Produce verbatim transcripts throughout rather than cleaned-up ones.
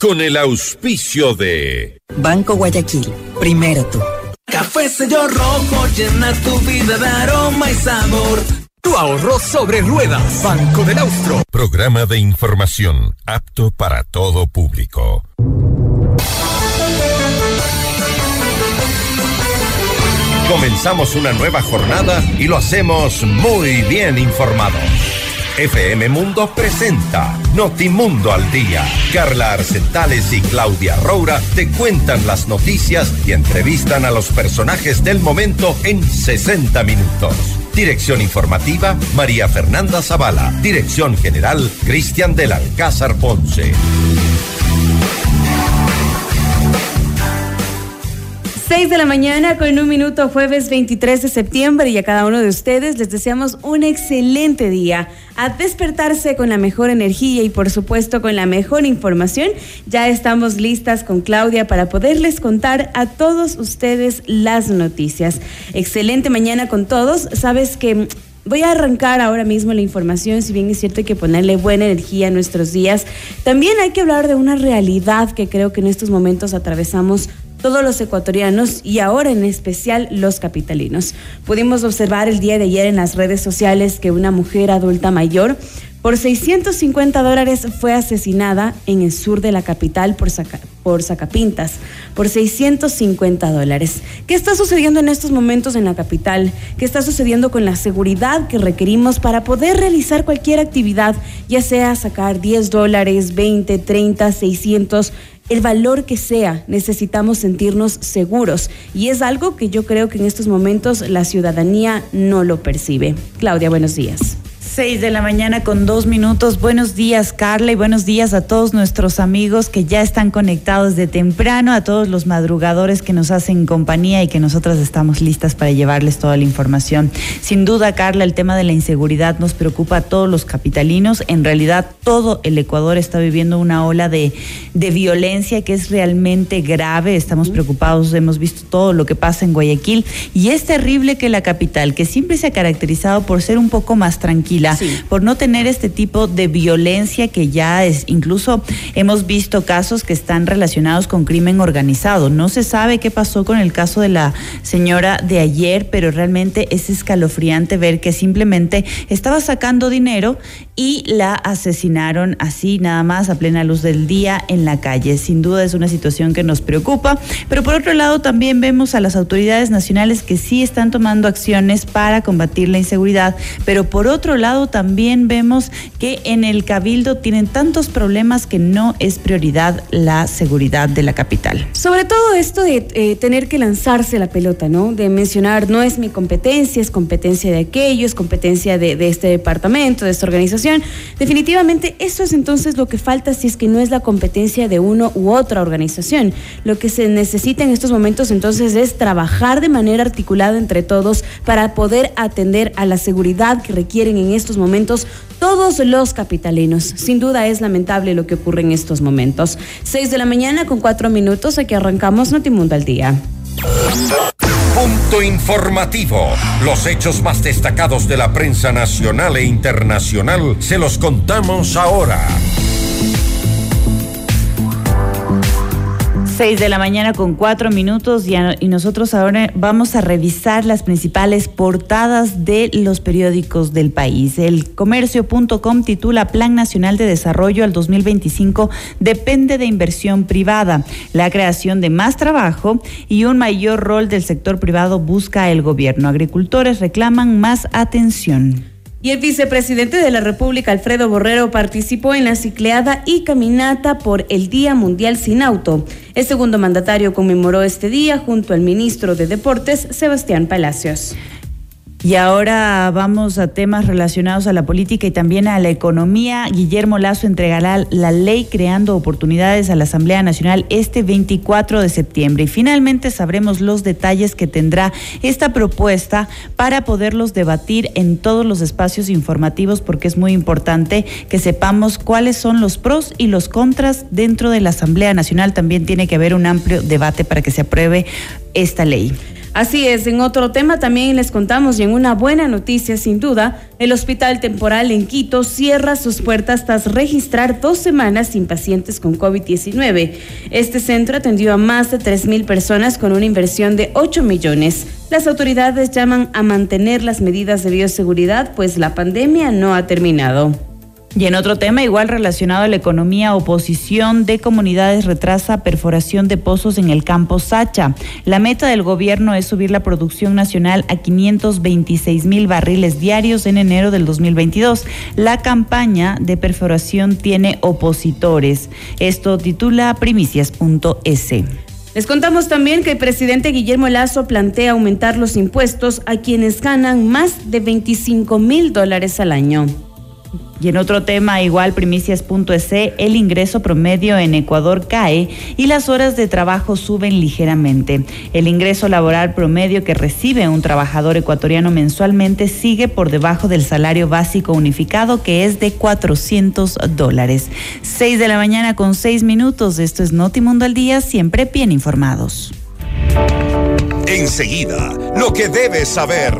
con el auspicio de Banco Guayaquil, primero tú. Café Sello Rojo, llena tu vida de aroma y sabor. Tu ahorro sobre ruedas, Banco del Austro. Programa de información apto para todo público. Comenzamos una nueva jornada y lo hacemos muy bien informados. F M Mundo presenta Notimundo al Día. Carla Arcentales y Claudia Roura te cuentan las noticias y entrevistan a los personajes del momento en sesenta minutos. Dirección informativa, María Fernanda Zavala. Dirección general, Cristian del Alcázar Ponce. seis de la mañana con un minuto, jueves veintitrés de septiembre, y a cada uno de ustedes les deseamos un excelente día. A despertarse con la mejor energía y por supuesto con la mejor información. Ya estamos listas con Claudia para poderles contar a todos ustedes las noticias. Excelente mañana con todos. Sabes que voy a arrancar ahora mismo la información, si bien es cierto hay que ponerle buena energía a nuestros días. También hay que hablar de una realidad que creo que en estos momentos atravesamos todos los ecuatorianos y ahora en especial los capitalinos. Pudimos observar el día de ayer en las redes sociales que una mujer adulta mayor por seiscientos cincuenta dólares fue asesinada en el sur de la capital por, saca, por sacapintas, por seiscientos cincuenta dólares. ¿Qué está sucediendo en estos momentos en la capital? ¿Qué está sucediendo con la seguridad que requerimos para poder realizar cualquier actividad, ya sea sacar diez dólares, veinte, treinta, seiscientos, el valor que sea? Necesitamos sentirnos seguros y es algo que yo creo que en estos momentos la ciudadanía no lo percibe. Claudia, buenos días. Seis de la mañana con dos minutos. Buenos días, Carla, y buenos días a todos nuestros amigos que ya están conectados de temprano, a todos los madrugadores que nos hacen compañía y que nosotras estamos listas para llevarles toda la información. Sin duda, Carla, el tema de la inseguridad nos preocupa a todos los capitalinos. En realidad, todo el Ecuador está viviendo una ola de, de violencia que es realmente grave. Estamos preocupados, hemos visto todo lo que pasa en Guayaquil y es terrible que la capital, que siempre se ha caracterizado por ser un poco más tranquila, Sí. por no tener este tipo de violencia que ya es, incluso hemos visto casos que están relacionados con crimen organizado. No se sabe qué pasó con el caso de la señora de ayer, pero realmente es escalofriante ver que simplemente estaba sacando dinero y la asesinaron así nada más a plena luz del día en la calle. Sin duda es una situación que nos preocupa, pero por otro lado también vemos a las autoridades nacionales que sí están tomando acciones para combatir la inseguridad, pero por otro lado también vemos que en el Cabildo tienen tantos problemas que no es prioridad la seguridad de la capital. Sobre todo esto de eh, tener que lanzarse la pelota, ¿no? De mencionar, no es mi competencia, es competencia de aquello, es competencia de, de este departamento, de esta organización. Definitivamente eso es entonces lo que falta si es que no es la competencia de uno u otra organización. Lo que se necesita en estos momentos entonces es trabajar de manera articulada entre todos para poder atender a la seguridad que requieren en estos momentos todos los capitalinos. Sin duda es lamentable lo que ocurre en estos momentos. Seis de la mañana con cuatro minutos, aquí arrancamos Notimundo al Día. Punto informativo. Los hechos más destacados de la prensa nacional e internacional se los contamos ahora. Seis de la mañana con cuatro minutos y, a, y nosotros ahora vamos a revisar las principales portadas de los periódicos del país. El comercio punto com titula Plan Nacional de Desarrollo al dos mil veinticinco depende de inversión privada. La creación de más trabajo y un mayor rol del sector privado busca el gobierno. Agricultores reclaman más atención. Y el vicepresidente de la República, Alfredo Borrero, participó en la cicleada y caminata por el Día Mundial Sin Auto. El segundo mandatario conmemoró este día junto al ministro de Deportes, Sebastián Palacios. Y ahora vamos a temas relacionados a la política y también a la economía. Guillermo Lasso entregará la ley creando oportunidades a la Asamblea Nacional este veinticuatro de septiembre. Y finalmente sabremos los detalles que tendrá esta propuesta para poderlos debatir en todos los espacios informativos, porque es muy importante que sepamos cuáles son los pros y los contras dentro de la Asamblea Nacional. También tiene que haber un amplio debate para que se apruebe esta ley. Así es, en otro tema también les contamos, y en una buena noticia sin duda, el Hospital Temporal en Quito cierra sus puertas tras registrar dos semanas sin pacientes con COVID diecinueve. Este centro atendió a más de tres mil personas con una inversión de ocho millones. Las autoridades llaman a mantener las medidas de bioseguridad, pues la pandemia no ha terminado. Y en otro tema, igual relacionado a la economía, oposición de comunidades retrasa perforación de pozos en el campo Sacha. La meta del gobierno es subir la producción nacional a quinientos veintiséis mil barriles diarios en enero del dos mil veintidós. La campaña de perforación tiene opositores. Esto titula primicias punto es. Les contamos también que el presidente Guillermo Lasso plantea aumentar los impuestos a quienes ganan más de veinticinco mil dólares al año. Y en otro tema, igual primicias punto es, el ingreso promedio en Ecuador cae y las horas de trabajo suben ligeramente. El ingreso laboral promedio que recibe un trabajador ecuatoriano mensualmente sigue por debajo del salario básico unificado, que es de cuatrocientos dólares. Seis de la mañana con seis minutos. Esto es Notimundo al Día, siempre bien informados. Enseguida, lo que debes saber.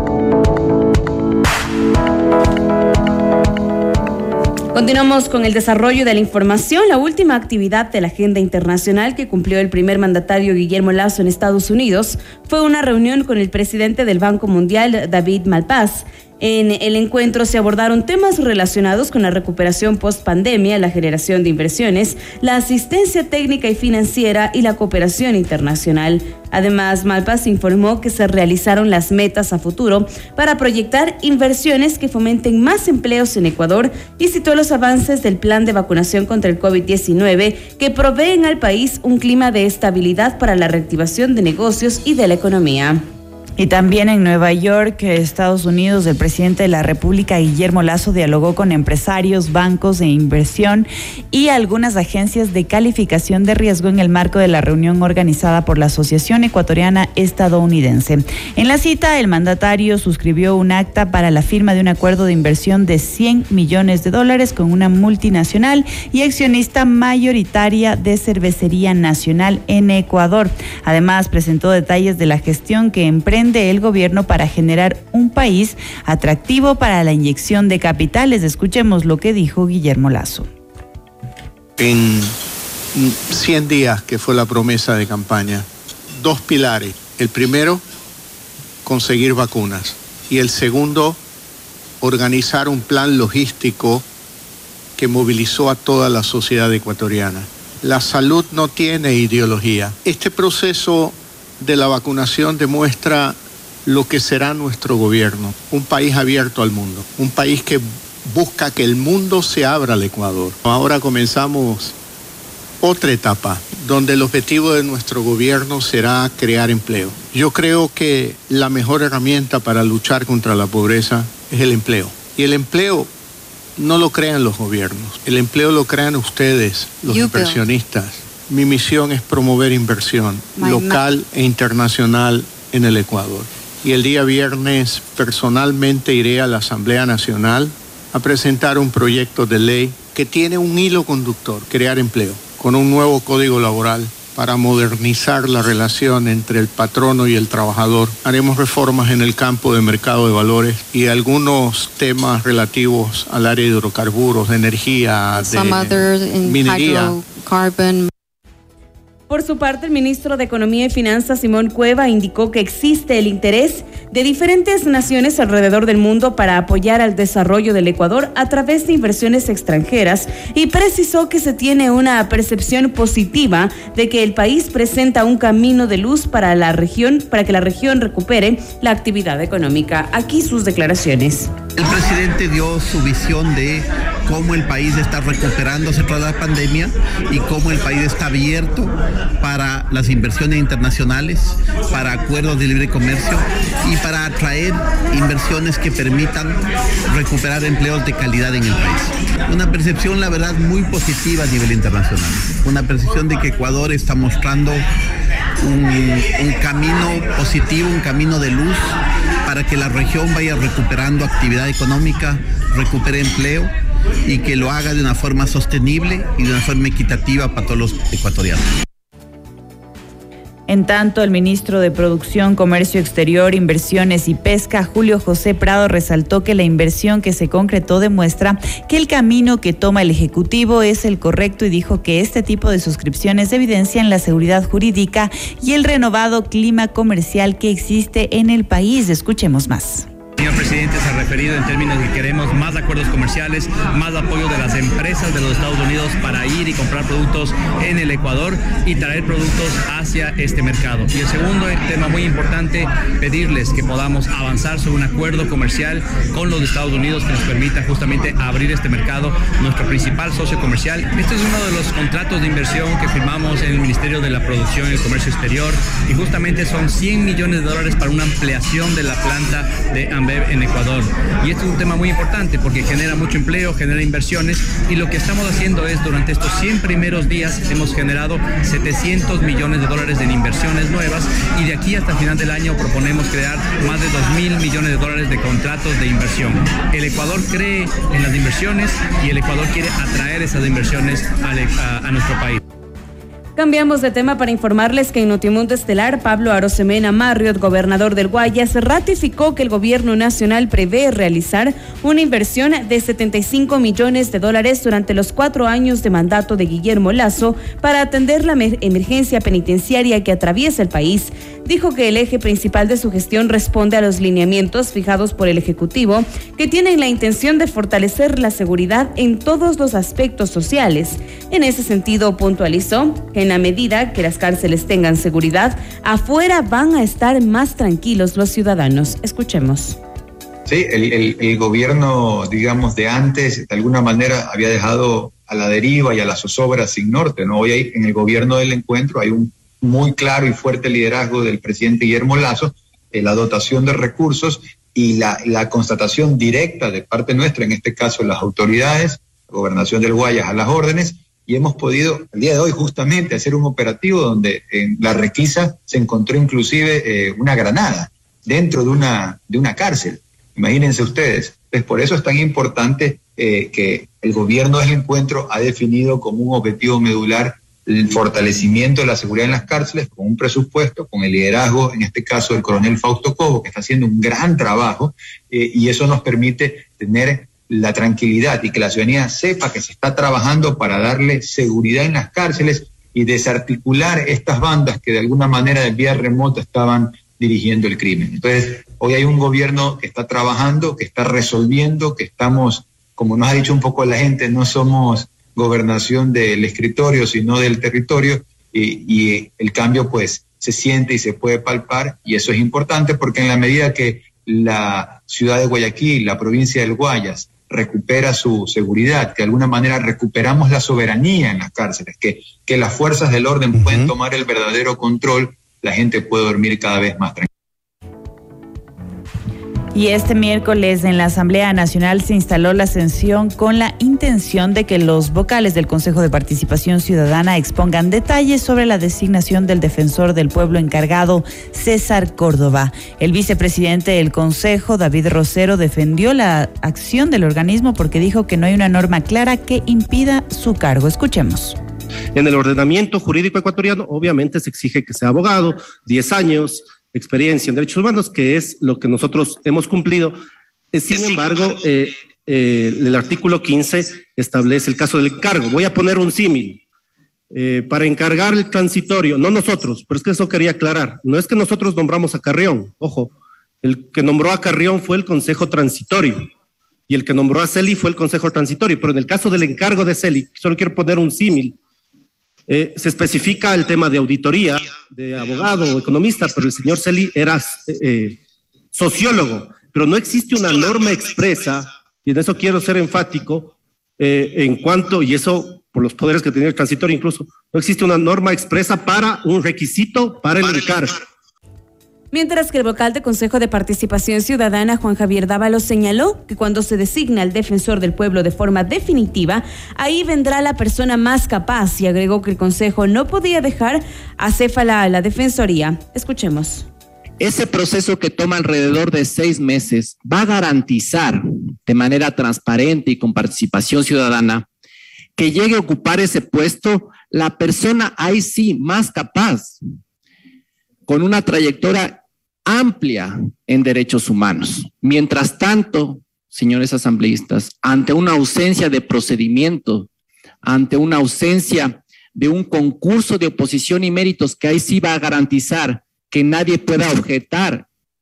Continuamos con el desarrollo de la información. La última actividad de la agenda internacional que cumplió el primer mandatario Guillermo Lasso en Estados Unidos fue una reunión con el presidente del Banco Mundial, David Malpass. En el encuentro se abordaron temas relacionados con la recuperación post-pandemia, la generación de inversiones, la asistencia técnica y financiera y la cooperación internacional. Además, Malpass informó que se realizaron las metas a futuro para proyectar inversiones que fomenten más empleos en Ecuador y citó los avances del plan de vacunación contra el COVID diecinueve que proveen al país un clima de estabilidad para la reactivación de negocios y de la economía. Y también en Nueva York, Estados Unidos, el presidente de la República, Guillermo Lasso, dialogó con empresarios, bancos de inversión y algunas agencias de calificación de riesgo en el marco de la reunión organizada por la Asociación Ecuatoriana Estadounidense. En la cita, el mandatario suscribió un acta para la firma de un acuerdo de inversión de cien millones de dólares con una multinacional y accionista mayoritaria de Cervecería Nacional en Ecuador. Además, presentó detalles de la gestión que emprende el gobierno para generar un país atractivo para la inyección de capitales. Escuchemos lo que dijo Guillermo Lasso. En cien días, que fue la promesa de campaña, dos pilares. El primero, conseguir vacunas. Y el segundo, organizar un plan logístico que movilizó a toda la sociedad ecuatoriana. La salud no tiene ideología. Este proceso de la vacunación demuestra lo que será nuestro gobierno, un país abierto al mundo, un país que busca que el mundo se abra al Ecuador. Ahora comenzamos otra etapa, donde el objetivo de nuestro gobierno será crear empleo. Yo creo que la mejor herramienta para luchar contra la pobreza es el empleo. Y el empleo no lo crean los gobiernos, el empleo lo crean ustedes, los you inversionistas. Mi misión es promover inversión My local ma- e internacional en el Ecuador. Y el día viernes personalmente iré a la Asamblea Nacional a presentar un proyecto de ley que tiene un hilo conductor, crear empleo, con un nuevo código laboral para modernizar la relación entre el patrono y el trabajador. Haremos reformas en el campo de mercado de valores y algunos temas relativos al área de hidrocarburos, de energía, de minería. Por su parte, el ministro de Economía y Finanzas, Simón Cueva, indicó que existe el interés de diferentes naciones alrededor del mundo para apoyar al desarrollo del Ecuador a través de inversiones extranjeras y precisó que se tiene una percepción positiva de que el país presenta un camino de luz para la región, para que la región recupere la actividad económica. Aquí sus declaraciones. El presidente dio su visión de cómo el país está recuperándose tras la pandemia y cómo el país está abierto para las inversiones internacionales, para acuerdos de libre comercio y para atraer inversiones que permitan recuperar empleos de calidad en el país. Una percepción, la verdad, muy positiva a nivel internacional. Una percepción de que Ecuador está mostrando un, un camino positivo, un camino de luz para que la región vaya recuperando actividad económica, recupere empleo y que lo haga de una forma sostenible y de una forma equitativa para todos los ecuatorianos. En tanto, el ministro de Producción, Comercio Exterior, Inversiones y Pesca, Julio José Prado, resaltó que la inversión que se concretó demuestra que el camino que toma el Ejecutivo es el correcto y dijo que este tipo de suscripciones evidencian la seguridad jurídica y el renovado clima comercial que existe en el país. Escuchemos más. El señor presidente se ha referido en términos de que queremos más acuerdos comerciales, más apoyo de las empresas de los Estados Unidos para ir y comprar productos en el Ecuador y traer productos hacia este mercado. Y el segundo tema muy importante, pedirles que podamos avanzar sobre un acuerdo comercial con los Estados Unidos que nos permita justamente abrir este mercado, nuestro principal socio comercial. Este es uno de los contratos de inversión que firmamos en el Ministerio de la Producción y el Comercio Exterior y justamente son cien millones de dólares para una ampliación de la planta de Ambev en Ecuador. Y esto es un tema muy importante porque genera mucho empleo, genera inversiones y lo que estamos haciendo es durante estos cien primeros días hemos generado setecientos millones de dólares en inversiones nuevas y de aquí hasta el final del año proponemos crear más de dos mil millones de dólares de contratos de inversión. El Ecuador cree en las inversiones y el Ecuador quiere atraer esas inversiones a, a, a nuestro país. Cambiamos de tema para informarles que en Notimundo Estelar, Pablo Arosemena Marriott, gobernador del Guayas, ratificó que el gobierno nacional prevé realizar una inversión de setenta y cinco millones de dólares durante los cuatro años de mandato de Guillermo Lasso para atender la emergencia penitenciaria que atraviesa el país. Dijo que el eje principal de su gestión responde a los lineamientos fijados por el Ejecutivo, que tienen la intención de fortalecer la seguridad en todos los aspectos sociales. En ese sentido, puntualizó que en la medida que las cárceles tengan seguridad, afuera van a estar más tranquilos los ciudadanos. Escuchemos. Sí, el, el, el gobierno, digamos, de antes, de alguna manera había dejado a la deriva y a la zozobra sin norte, ¿no? Hoy hay, en el gobierno del encuentro hay un muy claro y fuerte liderazgo del presidente Guillermo Lasso, eh, la dotación de recursos y la, la constatación directa de parte nuestra, en este caso las autoridades, la Gobernación del Guayas a las órdenes, y hemos podido, el día de hoy justamente, hacer un operativo donde en la requisa se encontró inclusive eh, una granada dentro de una, de una cárcel. Imagínense ustedes. Entonces, por eso es tan importante eh, que el gobierno del encuentro ha definido como un objetivo medular el fortalecimiento de la seguridad en las cárceles con un presupuesto, con el liderazgo, en este caso, del coronel Fausto Cobo, que está haciendo un gran trabajo, eh, y eso nos permite tener la tranquilidad y que la ciudadanía sepa que se está trabajando para darle seguridad en las cárceles y desarticular estas bandas que de alguna manera de vía remota estaban dirigiendo el crimen. Entonces, hoy hay un gobierno que está trabajando, que está resolviendo, que estamos, como nos ha dicho un poco la gente, no somos gobernación del escritorio, sino del territorio, y, y el cambio pues se siente y se puede palpar, y eso es importante porque en la medida que la ciudad de Guayaquil, la provincia del Guayas, recupera su seguridad, que de alguna manera recuperamos la soberanía en las cárceles, que, que las fuerzas del orden uh-huh. pueden tomar el verdadero control, la gente puede dormir cada vez más tranquila. Y este miércoles en la Asamblea Nacional se instaló la sesión con la intención de que los vocales del Consejo de Participación Ciudadana expongan detalles sobre la designación del defensor del pueblo encargado, César Córdoba. El vicepresidente del Consejo, David Rosero, defendió la acción del organismo porque dijo que no hay una norma clara que impida su cargo. Escuchemos. En el ordenamiento jurídico ecuatoriano, obviamente se exige que sea abogado, diez años, experiencia en derechos humanos, que es lo que nosotros hemos cumplido. Sin embargo, eh, eh, el artículo quince establece el caso del encargo. Voy a poner un símil. Eh, para encargar el transitorio, no nosotros, pero es que eso quería aclarar. No es que nosotros nombramos a Carrión, ojo, el que nombró a Carrión fue el Consejo Transitorio y el que nombró a Celi fue el Consejo Transitorio, pero en el caso del encargo de Celi, solo quiero poner un símil. Eh, se especifica el tema de auditoría, de abogado o economista, pero el señor Celi era eh, sociólogo, pero no existe una norma expresa, y en eso quiero ser enfático, eh, en cuanto, y eso por los poderes que tenía el transitorio incluso, no existe una norma expresa para un requisito para el encargo. Mientras que el vocal del Consejo de Participación Ciudadana, Juan Javier Dávalos, señaló que cuando se designa al defensor del pueblo de forma definitiva, ahí vendrá la persona más capaz, y agregó que el Consejo no podía dejar acéfala a la Defensoría. Escuchemos. Ese proceso, que toma alrededor de seis meses, va a garantizar de manera transparente y con participación ciudadana que llegue a ocupar ese puesto la persona ahí sí más capaz. con una trayectoria amplia en derechos humanos. Mientras tanto, señores asambleístas, ante una ausencia de procedimiento, ante una ausencia de un concurso de oposición y méritos que ahí sí va a garantizar que nadie pueda objetar.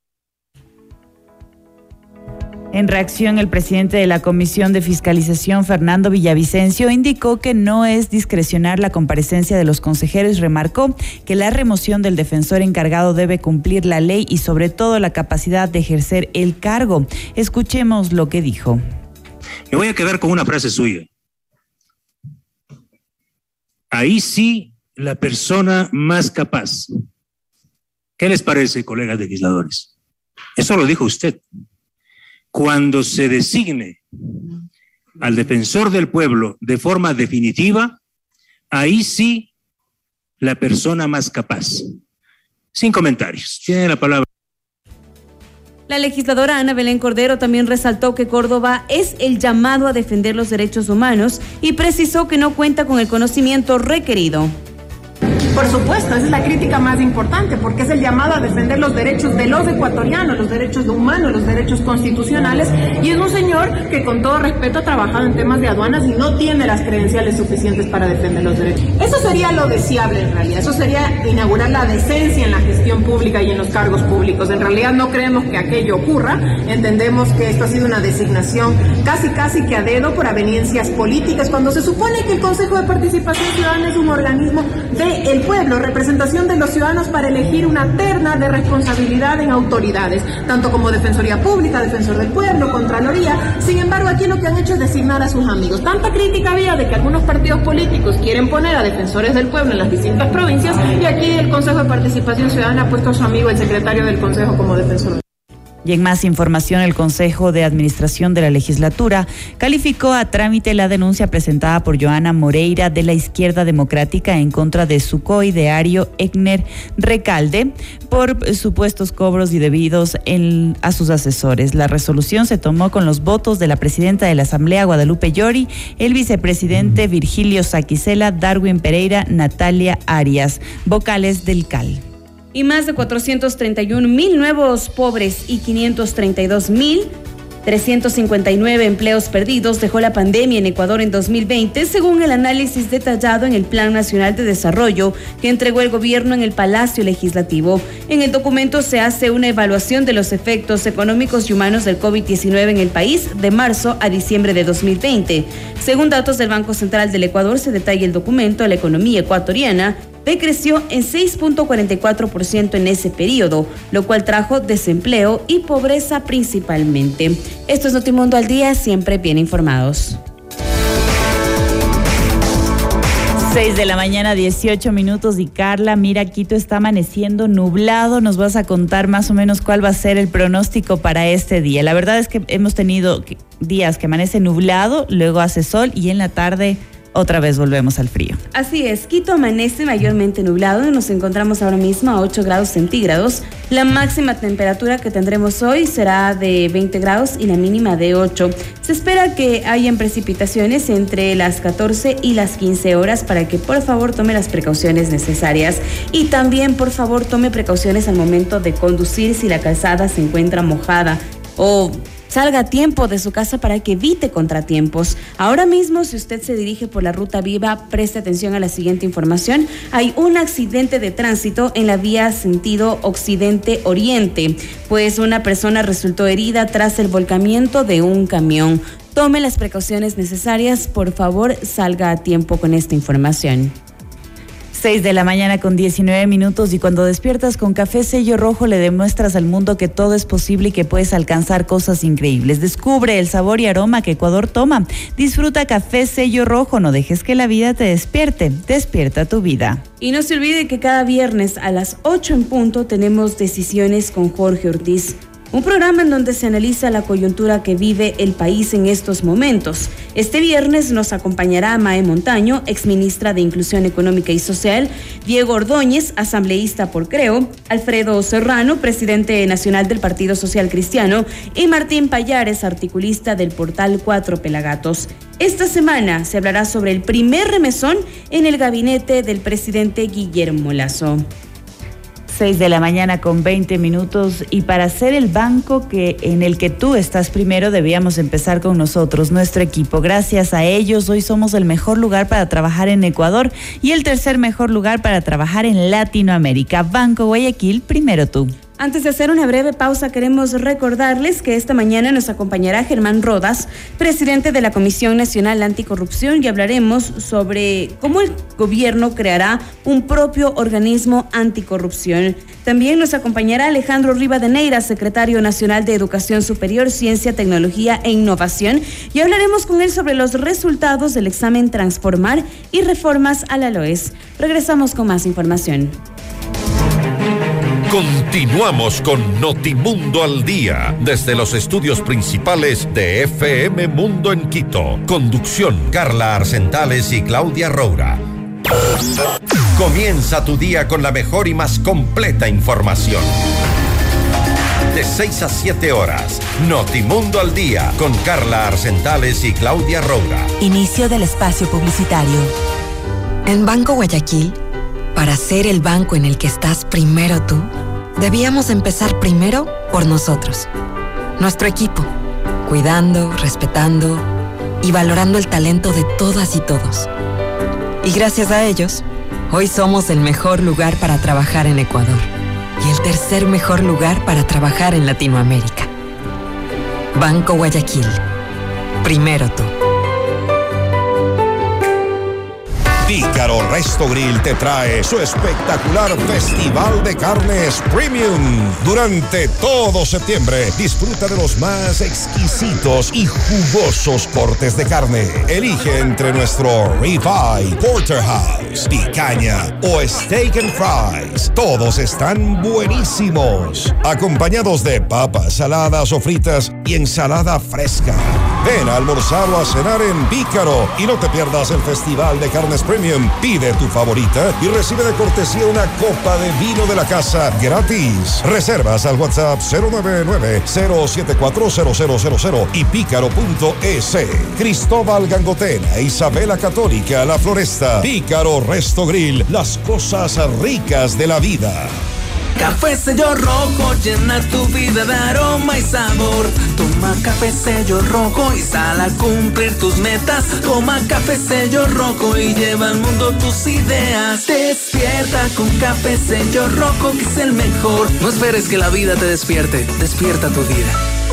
En reacción, el presidente de la Comisión de Fiscalización, Fernando Villavicencio, indicó que no es discrecional la comparecencia de los consejeros y remarcó que la remoción del defensor encargado debe cumplir la ley y sobre todo la capacidad de ejercer el cargo. Escuchemos lo que dijo. Me voy a quedar con una frase suya. Ahí sí, la persona más capaz. ¿Qué les parece, colegas legisladores? Eso lo dijo usted. Cuando se designe al defensor del pueblo de forma definitiva, ahí sí la persona más capaz. Sin comentarios. Tiene la palabra. La legisladora Ana Belén Cordero también resaltó que Córdoba es el llamado a defender los derechos humanos y precisó que no cuenta con el conocimiento requerido. Por supuesto, esa es la crítica más importante, porque es el llamado a defender los derechos de los ecuatorianos, los derechos humanos, los derechos constitucionales, y es un señor que con todo respeto ha trabajado en temas de aduanas y no tiene las credenciales suficientes para defender los derechos. Eso sería lo deseable en realidad, eso sería inaugurar la decencia en la gestión pública y en los cargos públicos. En realidad no creemos que aquello ocurra, entendemos que esto ha sido una designación casi casi que a dedo por aveniencias políticas, cuando se supone que el Consejo de Participación Ciudadana es un organismo del pueblo, representación de los ciudadanos para elegir una terna de responsabilidad en autoridades, tanto como Defensoría Pública, Defensor del Pueblo, Contraloría. Sin embargo, aquí lo que han hecho es designar a sus amigos. Tanta crítica había de que algunos partidos políticos quieren poner a defensores del pueblo en las distintas provincias, y aquí el Consejo de Participación Ciudadana ha puesto a su amigo, el secretario del Consejo, como defensor. Y en más información, el Consejo de Administración de la Legislatura calificó a trámite la denuncia presentada por Joana Moreira de la Izquierda Democrática en contra de su coideario Egner Recalde por supuestos cobros indebidos en, a sus asesores. La resolución se tomó con los votos de la presidenta de la Asamblea, Guadalupe Llori, el vicepresidente Virgilio Saquicela, Darwin Pereira, Natalia Arias, vocales del C A L. Y más de cuatrocientos treinta y un mil nuevos pobres y quinientos treinta y dos mil trescientos cincuenta y nueve empleos perdidos dejó la pandemia en Ecuador en dos mil veinte, según el análisis detallado en el Plan Nacional de Desarrollo que entregó el gobierno en el Palacio Legislativo. En el documento se hace una evaluación de los efectos económicos y humanos del COVID diecinueve en el país de marzo a diciembre de dos mil veinte. Según datos del Banco Central del Ecuador, se detalla el documento, la economía ecuatoriana decreció en seis punto cuarenta y cuatro por ciento en ese periodo, lo cual trajo desempleo y pobreza principalmente. Esto es Notimundo al Día, siempre bien informados. seis de la mañana, dieciocho minutos, y Carla, mira, Quito está amaneciendo nublado. Nos vas a contar más o menos cuál va a ser el pronóstico para este día. La verdad es que hemos tenido días que amanece nublado, luego hace sol y en la tarde otra vez volvemos al frío. Así es, Quito amanece mayormente nublado. Nos encontramos ahora mismo a ocho grados centígrados. La máxima temperatura que tendremos hoy será de veinte grados y la mínima de ocho. Se espera que hayan precipitaciones entre las catorce y las quince horas para que por favor tome las precauciones necesarias. Y también por favor tome precauciones al momento de conducir si la calzada se encuentra mojada o salga a tiempo de su casa para que evite contratiempos. Ahora mismo, si usted se dirige por la ruta Viva, preste atención a la siguiente información. Hay un accidente de tránsito en la vía sentido occidente-oriente, pues una persona resultó herida tras el volcamiento de un camión. Tome las precauciones necesarias, por favor, salga a tiempo con esta información. seis de la mañana con diecinueve minutos, y cuando despiertas con Café Sello Rojo le demuestras al mundo que todo es posible y que puedes alcanzar cosas increíbles. Descubre el sabor y aroma que Ecuador toma. Disfruta Café Sello Rojo, no dejes que la vida te despierte. Despierta tu vida. Y no se olvide que cada viernes a las ocho en punto tenemos Decisiones con Jorge Ortiz. Un programa en donde se analiza la coyuntura que vive el país en estos momentos. Este viernes nos acompañará Mae Montaño, exministra de Inclusión Económica y Social, Diego Ordóñez, asambleísta por Creo, Alfredo Serrano, presidente nacional del Partido Social Cristiano, y Martín Payares, articulista del portal Cuatro Pelagatos. Esta semana se hablará sobre el primer remesón en el gabinete del presidente Guillermo Lasso. seis de la mañana con veinte minutos, y para ser el banco que en el que tú estás primero debíamos empezar con nosotros, nuestro equipo. Gracias a ellos hoy somos el mejor lugar para trabajar en Ecuador y el tercer mejor lugar para trabajar en Latinoamérica. Banco Guayaquil, primero tú. Antes de hacer una breve pausa, queremos recordarles que esta mañana nos acompañará Germán Rodas, presidente de la Comisión Nacional Anticorrupción, y hablaremos sobre cómo el gobierno creará un propio organismo anticorrupción. También nos acompañará Alejandro Rivadeneira, secretario nacional de Educación Superior, Ciencia, Tecnología e Innovación, y hablaremos con él sobre los resultados del examen Transformar y reformas a la LOES. Regresamos con más información. Continuamos con Notimundo al Día, desde los estudios principales de F M Mundo en Quito. Conducción, Carla Arcentales y Claudia Roura. Comienza tu día con la mejor y más completa información. De seis a siete horas, Notimundo al Día, con Carla Arcentales y Claudia Roura. Inicio del espacio publicitario. En Banco Guayaquil, para ser el banco en el que estás primero tú, debíamos empezar primero por nosotros, nuestro equipo, cuidando, respetando y valorando el talento de todas y todos. Y gracias a ellos, hoy somos el mejor lugar para trabajar en Ecuador y el tercer mejor lugar para trabajar en Latinoamérica. Banco Guayaquil, primero tú. Pícaro Resto Grill te trae su espectacular Festival de Carnes Premium. Durante todo septiembre, disfruta de los más exquisitos y jugosos cortes de carne. Elige entre nuestro ribeye, porterhouse, picaña o steak and fries. Todos están buenísimos, acompañados de papas saladas o fritas y ensalada fresca. Ven a almorzar o a cenar en Pícaro y no te pierdas el Festival de Carnes Premium. Pide tu favorita y recibe de cortesía una copa de vino de la casa gratis. Reservas al WhatsApp cero nueve nueve, cero siete cuatro, cero cero cero cero y pícaro punto es. Cristóbal Gangotena, Isabela Católica, La Floresta. Pícaro Resto Grill, las cosas ricas de la vida. Café Sello Rojo llena tu vida de aroma y sabor. Toma Café Sello Rojo y sal a cumplir tus metas. Toma Café Sello Rojo y lleva al mundo tus ideas. Despierta con Café Sello Rojo, que es el mejor. No esperes que la vida te despierte, despierta tu vida.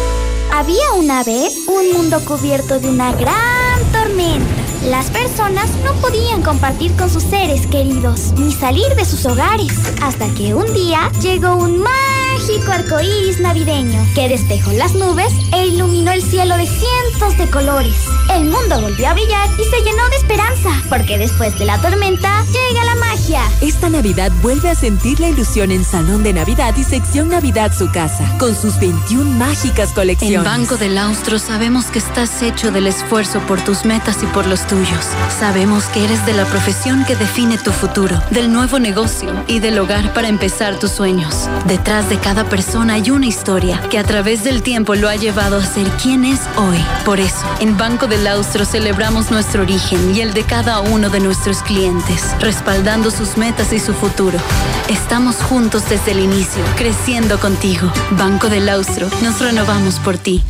Había una vez un mundo cubierto de una gran tormenta. Las personas no podían compartir con sus seres queridos, ni salir de sus hogares, hasta que un día llegó un mágico arcoíris navideño que despejó las nubes e iluminó el cielo de cientos de colores. El mundo volvió a brillar y se llenó de esperanza, porque después de la tormenta llega la magia. Esta Navidad vuelve a sentir la ilusión en Salón de Navidad y Sección Navidad Su Casa, con sus veintiuna mágicas colecciones. En Banco del Austro sabemos que estás hecho del esfuerzo por tus metas y por los tuyos. Sabemos que eres de la profesión que define tu futuro, del nuevo negocio y del hogar para empezar tus sueños. Detrás de cada persona hay una historia que a través del tiempo lo ha llevado a ser quien es hoy. Por eso, en Banco del Austro celebramos nuestro origen y el de cada uno de nuestros clientes, respaldando sus metas y su futuro. Estamos juntos desde el inicio, creciendo contigo. Banco del Austro, nos renovamos por ti.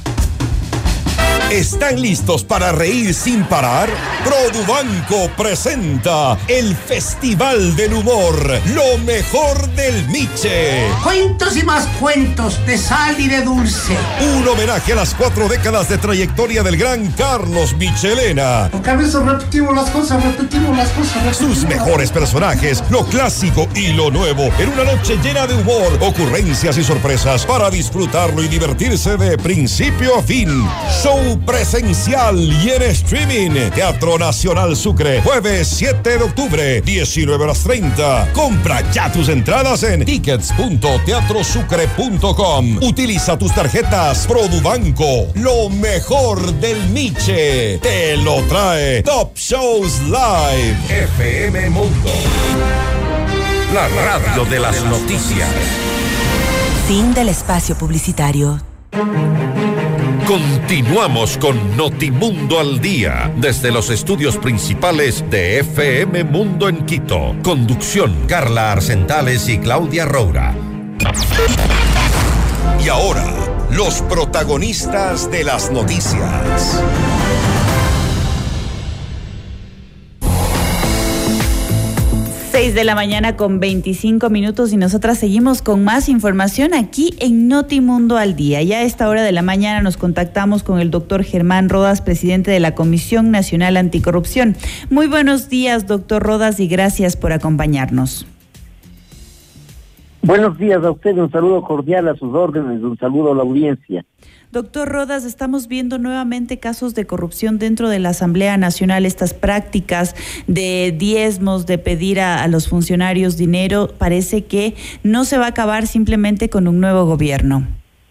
¿Están listos para reír sin parar? Produbanco presenta el Festival del Humor, lo mejor del Miche. Cuentos y más cuentos de sal y de dulce. Un homenaje a las cuatro décadas de trayectoria del gran Carlos Michelena. Porque a veces repetimos las cosas, repetimos las cosas. Repetimos Sus mejores personajes, lo clásico y lo nuevo, en una noche llena de humor, ocurrencias y sorpresas para disfrutarlo y divertirse de principio a fin. Show presencial y en streaming. Teatro Nacional Sucre, jueves siete de octubre, diecinueve horas treinta. Compra ya tus entradas en tickets punto teatro sucre punto com. Utiliza tus tarjetas Produbanco. Lo mejor del Miche te lo trae Top Shows Live. F M Mundo, la radio de las noticias. Fin del espacio publicitario. Continuamos con Notimundo al Día, desde los estudios principales de F M Mundo en Quito. Conducción, Carla Arcentales y Claudia Roura. Y ahora, los protagonistas de las noticias. seis de la mañana con veinticinco minutos y nosotras seguimos con más información aquí en Notimundo al Día. Ya a esta hora de la mañana nos contactamos con el doctor Germán Rodas, presidente de la Comisión Nacional Anticorrupción. Muy buenos días, doctor Rodas, y gracias por acompañarnos. Buenos días a usted, un saludo cordial a sus órdenes, un saludo a la audiencia. Doctor Rodas, estamos viendo nuevamente casos de corrupción dentro de la Asamblea Nacional, estas prácticas de diezmos, de pedir a, a los funcionarios dinero, parece que no se va a acabar simplemente con un nuevo gobierno.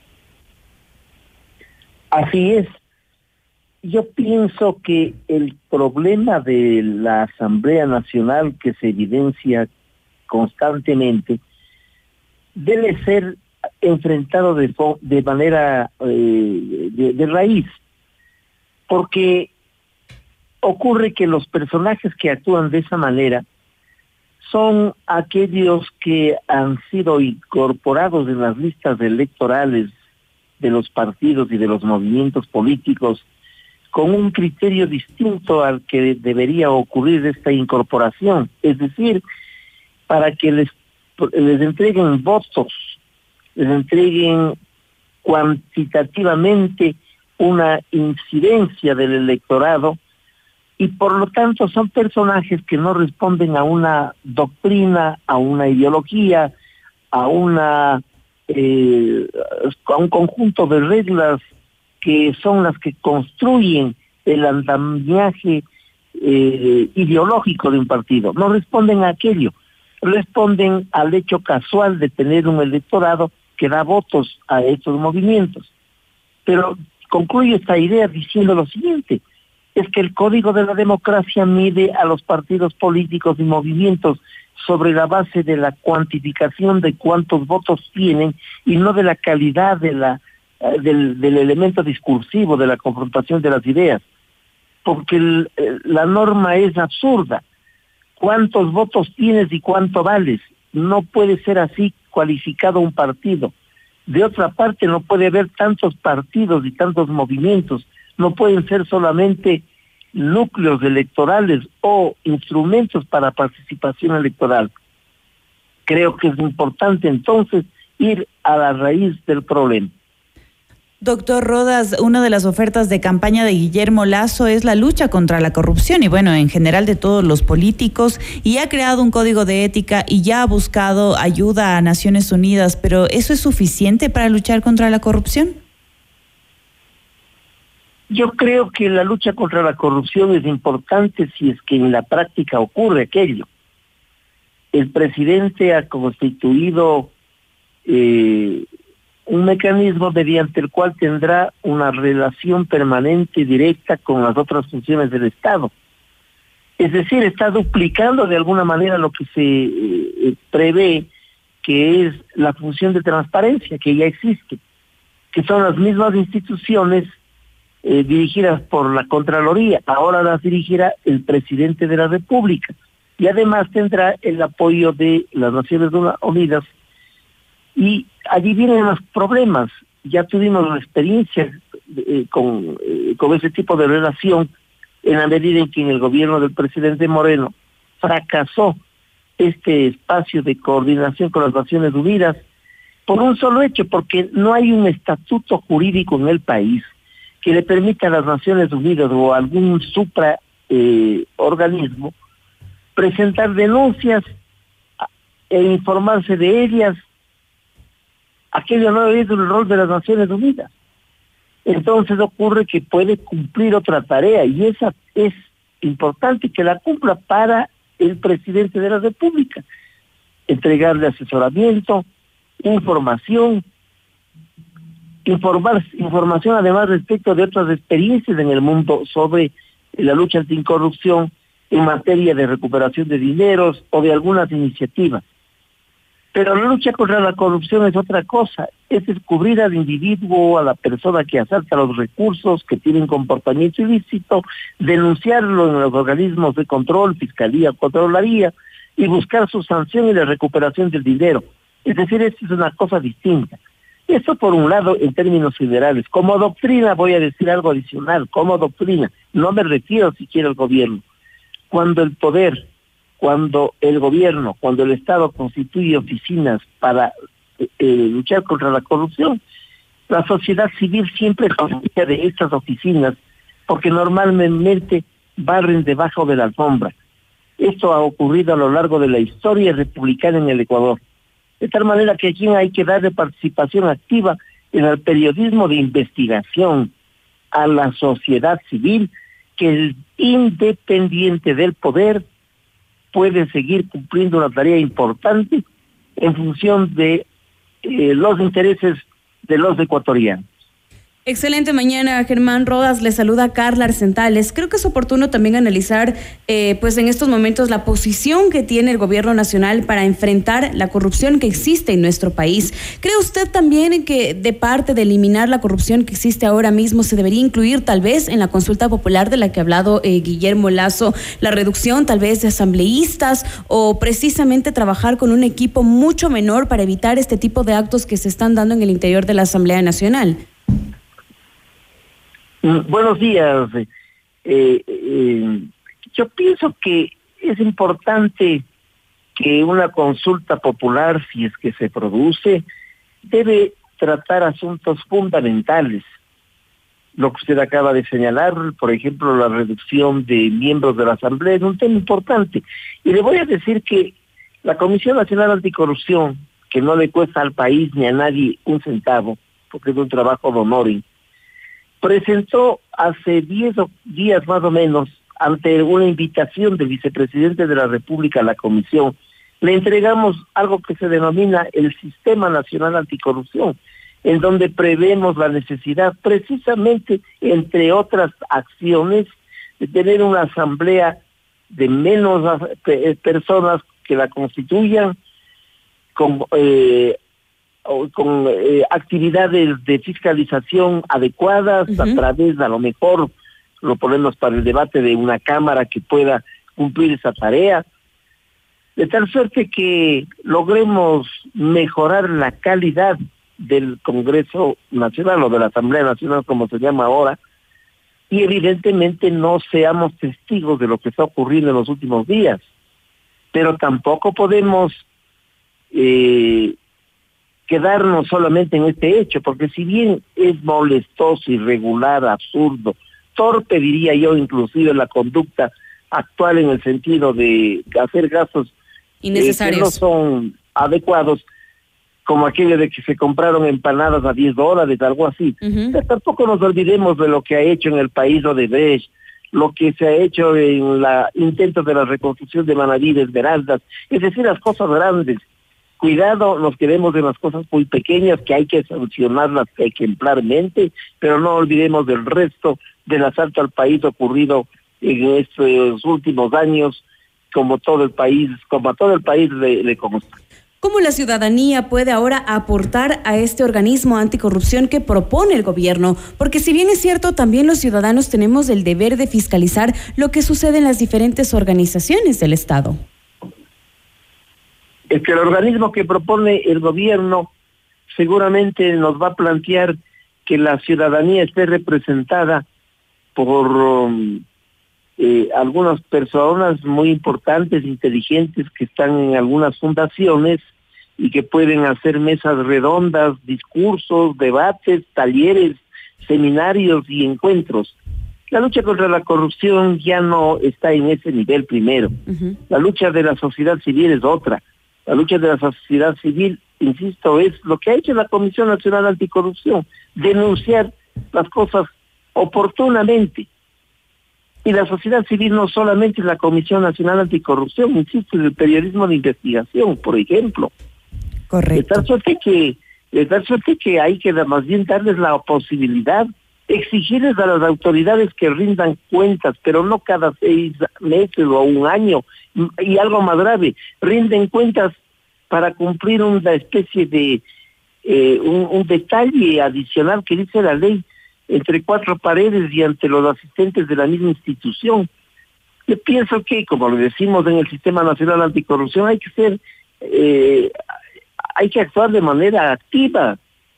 Así es. Yo pienso que el problema de la Asamblea Nacional que se evidencia constantemente debe ser enfrentado de, de manera eh, de, de raíz, porque ocurre que los personajes que actúan de esa manera son aquellos que han sido incorporados en las listas electorales de los partidos y de los movimientos políticos con un criterio distinto al que debería ocurrir esta incorporación, es decir, para que les, les entreguen votos, les entreguen cuantitativamente una incidencia del electorado, y por lo tanto son personajes que no responden a una doctrina, a una ideología, a una eh, a un conjunto de reglas que son las que construyen el andamiaje eh, ideológico de un partido. No responden a aquello, responden al hecho casual de tener un electorado que da votos a estos movimientos. Pero concluye esta idea diciendo lo siguiente: es que el código de la democracia mide a los partidos políticos y movimientos sobre la base de la cuantificación de cuántos votos tienen y no de la calidad de la del, del elemento discursivo, de la confrontación de las ideas. Porque el, la norma es absurda. ¿Cuántos votos tienes y cuánto vales? No puede ser así cualificado un partido. De otra parte, no puede haber tantos partidos y tantos movimientos. No pueden ser solamente núcleos electorales o instrumentos para participación electoral. Creo que es importante entonces ir a la raíz del problema. Doctor Rodas, una de las ofertas de campaña de Guillermo Lasso es la lucha contra la corrupción y bueno, en general de todos los políticos, y ha creado un código de ética y ya ha buscado ayuda a Naciones Unidas, pero ¿eso es suficiente para luchar contra la corrupción? Yo creo que la lucha contra la corrupción es importante si es que en la práctica ocurre aquello. El presidente ha constituido eh, un mecanismo mediante el cual tendrá una relación permanente y directa con las otras funciones del Estado. Es decir, está duplicando de alguna manera lo que se eh, prevé, que es la función de transparencia que ya existe, que son las mismas instituciones eh, dirigidas por la Contraloría. Ahora las dirigirá el presidente de la República y además tendrá el apoyo de las Naciones Unidas. Y allí vienen los problemas. Ya tuvimos la experiencia eh, con, eh, con ese tipo de relación en la medida en que en el gobierno del presidente Moreno fracasó este espacio de coordinación con las Naciones Unidas por un solo hecho, porque no hay un estatuto jurídico en el país que le permita a las Naciones Unidas o a algún supra eh, organismo presentar denuncias e informarse de ellas. Aquello no es el rol de las Naciones Unidas. Entonces ocurre que puede cumplir otra tarea, y esa es importante que la cumpla para el presidente de la República. Entregarle asesoramiento, información, informar, información además respecto de otras experiencias en el mundo sobre la lucha anticorrupción en materia de recuperación de dineros o de algunas iniciativas. Pero la lucha contra la corrupción es otra cosa, es descubrir al individuo, a la persona que asalta los recursos, que tiene un comportamiento ilícito, denunciarlo en los organismos de control, fiscalía, contraloría, y buscar su sanción y la recuperación del dinero. Es decir, esto es una cosa distinta. Esto por un lado en términos generales. Como doctrina voy a decir algo adicional, como doctrina, no me refiero siquiera al gobierno. Cuando el poder, cuando el gobierno, cuando el Estado constituye oficinas para eh, luchar contra la corrupción, la sociedad civil siempre confía de estas oficinas porque normalmente barren debajo de la alfombra. Esto ha ocurrido a lo largo de la historia republicana en el Ecuador. De tal manera que aquí hay que darle participación activa en el periodismo de investigación a la sociedad civil, que es independiente del poder, puede seguir cumpliendo una tarea importante en función de eh, los intereses de los ecuatorianos. Excelente mañana, Germán Rodas. Le saluda Carla Arcentales. Creo que es oportuno también analizar, eh, pues en estos momentos, la posición que tiene el gobierno nacional para enfrentar la corrupción que existe en nuestro país. ¿Cree usted también que de parte de eliminar la corrupción que existe ahora mismo se debería incluir tal vez en la consulta popular de la que ha hablado eh, Guillermo Lasso, la reducción tal vez de asambleístas o precisamente trabajar con un equipo mucho menor para evitar este tipo de actos que se están dando en el interior de la Asamblea Nacional? Buenos días. Eh, eh, yo pienso que es importante que una consulta popular, si es que se produce, debe tratar asuntos fundamentales. Lo que usted acaba de señalar, por ejemplo, la reducción de miembros de la Asamblea, es un tema importante. Y le voy a decir que la Comisión Nacional Anticorrupción, que no le cuesta al país ni a nadie un centavo, porque es un trabajo de honoring, presentó hace diez días más o menos, ante una invitación del vicepresidente de la República a la Comisión, le entregamos algo que se denomina el Sistema Nacional Anticorrupción, en donde prevemos la necesidad, precisamente, entre otras acciones, de tener una asamblea de menos personas que la constituyan, con eh, con eh, actividades de fiscalización adecuadas, uh-huh. a través, a lo mejor, lo ponemos para el debate de una cámara que pueda cumplir esa tarea, de tal suerte que logremos mejorar la calidad del Congreso Nacional o de la Asamblea Nacional, como se llama ahora, y evidentemente no seamos testigos de lo que está ocurriendo en los últimos días, pero tampoco podemos eh, quedarnos solamente en este hecho, porque si bien es molestoso, irregular, absurdo, torpe diría yo, inclusive la conducta actual en el sentido de hacer gastos innecesarios, eh, que no son adecuados, como aquello de que se compraron empanadas a diez dólares, algo así. Uh-huh. Pero tampoco nos olvidemos de lo que ha hecho en el país Odebrecht, lo que se ha hecho en la intentos de la reconstrucción de Manaví, de Esmeraldas, es decir, las cosas grandes. Cuidado, nos quedemos de las cosas muy pequeñas que hay que sancionarlas ejemplarmente, pero no olvidemos del resto del asalto al país ocurrido en estos últimos años, como todo el país, como a todo el país le, le consta. ¿Cómo la ciudadanía puede ahora aportar a este organismo anticorrupción que propone el gobierno? Porque si bien es cierto, también los ciudadanos tenemos el deber de fiscalizar lo que sucede en las diferentes organizaciones del Estado. Es que el organismo que propone el gobierno seguramente nos va a plantear que la ciudadanía esté representada por um, eh, algunas personas muy importantes, inteligentes, que están en algunas fundaciones y que pueden hacer mesas redondas, discursos, debates, talleres, seminarios y encuentros. La lucha contra la corrupción ya no está en ese nivel primero. Uh-huh. La lucha de la sociedad civil es otra. La lucha de la sociedad civil, insisto, es lo que ha hecho la Comisión Nacional Anticorrupción, denunciar las cosas oportunamente. Y la sociedad civil no solamente es la Comisión Nacional Anticorrupción, insisto, es el periodismo de investigación, por ejemplo. Correcto. De tal suerte que, de tal suerte que hay que más bien darles la posibilidad, exigirles a las autoridades que rindan cuentas, pero no cada seis meses o un año, y algo más grave, rinden cuentas para cumplir una especie de eh, un, un detalle adicional que dice la ley entre cuatro paredes y ante los asistentes de la misma institución. Yo pienso que, como lo decimos en el Sistema Nacional Anticorrupción, hay que ser, eh, hay que actuar de manera activa.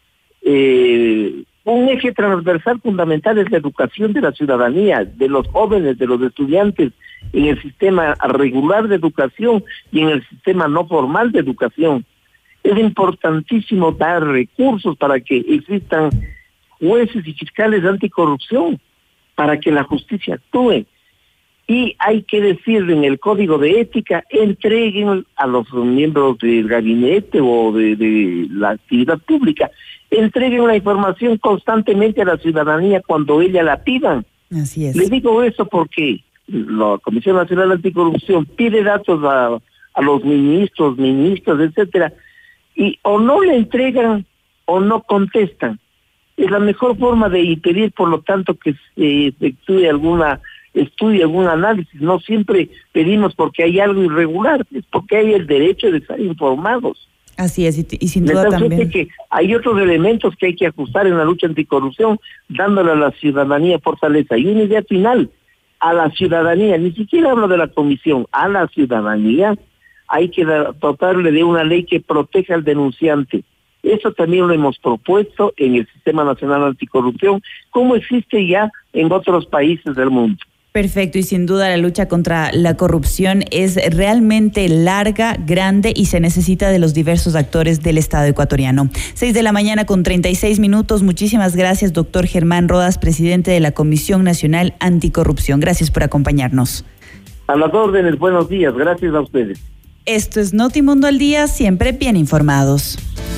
Eh, un eje transversal fundamental es la educación de la ciudadanía, de los jóvenes, de los estudiantes, en el sistema regular de educación y en el sistema no formal de educación. Es importantísimo dar recursos para que existan jueces y fiscales anticorrupción, para que la justicia actúe. Y hay que decir en el Código de Ética, entreguen a los miembros del gabinete o de, de la actividad pública, entreguen la información constantemente a la ciudadanía cuando ella la pidan. Así es. Les digo eso porque la Comisión Nacional Anticorrupción pide datos a, a los ministros, ministras, etcétera, y o no le entregan o no contestan. Es la mejor forma de impedir, por lo tanto, que se efectúe alguna estudio, algún análisis. No siempre pedimos porque hay algo irregular, es porque hay el derecho de estar informados. Así es, y, y sin duda también. Que hay otros elementos que hay que ajustar en la lucha anticorrupción, dándole a la ciudadanía fortaleza. Y una idea final, a la ciudadanía, ni siquiera hablo de la comisión, a la ciudadanía hay que dotarle de una ley que proteja al denunciante. Eso también lo hemos propuesto en el Sistema Nacional Anticorrupción, como existe ya en otros países del mundo. Perfecto, y sin duda la lucha contra la corrupción es realmente larga, grande y se necesita de los diversos actores del Estado ecuatoriano. Seis de la mañana con treinta y seis minutos. Muchísimas gracias, doctor Germán Rodas, presidente de la Comisión Nacional Anticorrupción. Gracias por acompañarnos. A las órdenes, buenos días. Gracias a ustedes. Esto es Notimundo al Día, siempre bien informados.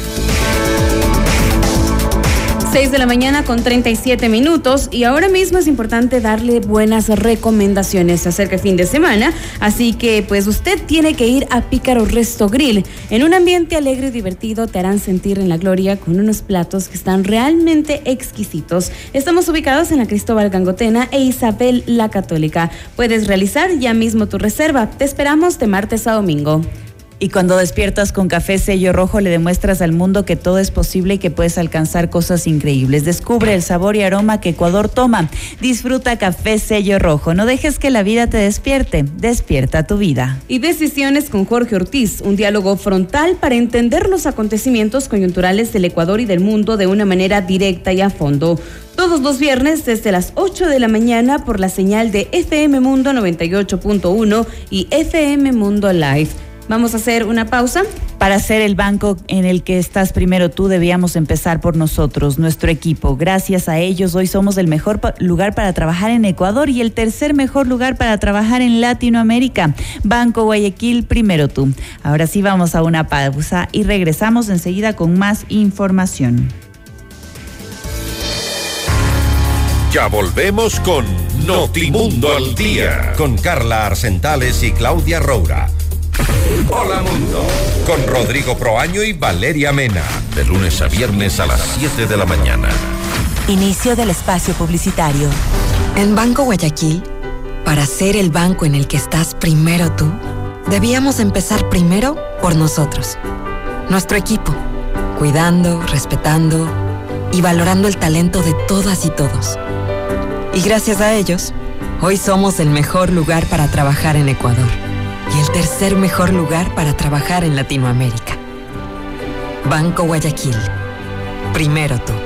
seis de la mañana con treinta y siete minutos y ahora mismo es importante darle buenas recomendaciones. Se acerca el fin de semana, así que pues usted tiene que ir a Pícaro Resto Grill. En un ambiente alegre y divertido te harán sentir en la gloria con unos platos que están realmente exquisitos. Estamos ubicados en la Cristóbal Gangotena e Isabel la Católica. Puedes realizar ya mismo tu reserva. Te esperamos de martes a domingo. Y cuando despiertas con Café Sello Rojo le demuestras al mundo que todo es posible y que puedes alcanzar cosas increíbles. Descubre el sabor y aroma que Ecuador toma. Disfruta Café Sello Rojo. No dejes que la vida te despierte. Despierta tu vida. Y Decisiones con Jorge Ortiz. Un diálogo frontal para entender los acontecimientos coyunturales del Ecuador y del mundo de una manera directa y a fondo. Todos los viernes desde las ocho de la mañana por la señal de F M Mundo noventa y ocho punto uno y F M Mundo Live. Vamos a hacer una pausa. Para ser el banco en el que estás primero tú, debíamos empezar por nosotros, nuestro equipo. Gracias a ellos, hoy somos el mejor pa- lugar para trabajar en Ecuador y el tercer mejor lugar para trabajar en Latinoamérica. Banco Guayaquil, primero tú. Ahora sí vamos a una pausa y regresamos enseguida con más información. Ya volvemos con Notimundo al Día, con Carla Arcentales y Claudia Roura. Hola Mundo, con Rodrigo Proaño y Valeria Mena, de lunes a viernes a las siete de la mañana. Inicio del espacio publicitario. En Banco Guayaquil, para ser el banco en el que estás primero tú, debíamos empezar primero por nosotros, nuestro equipo, cuidando, respetando y valorando el talento de todas y todos. Y gracias a ellos, hoy somos el mejor lugar para trabajar en Ecuador. Y el tercer mejor lugar para trabajar en Latinoamérica. Banco Guayaquil. Primero tú.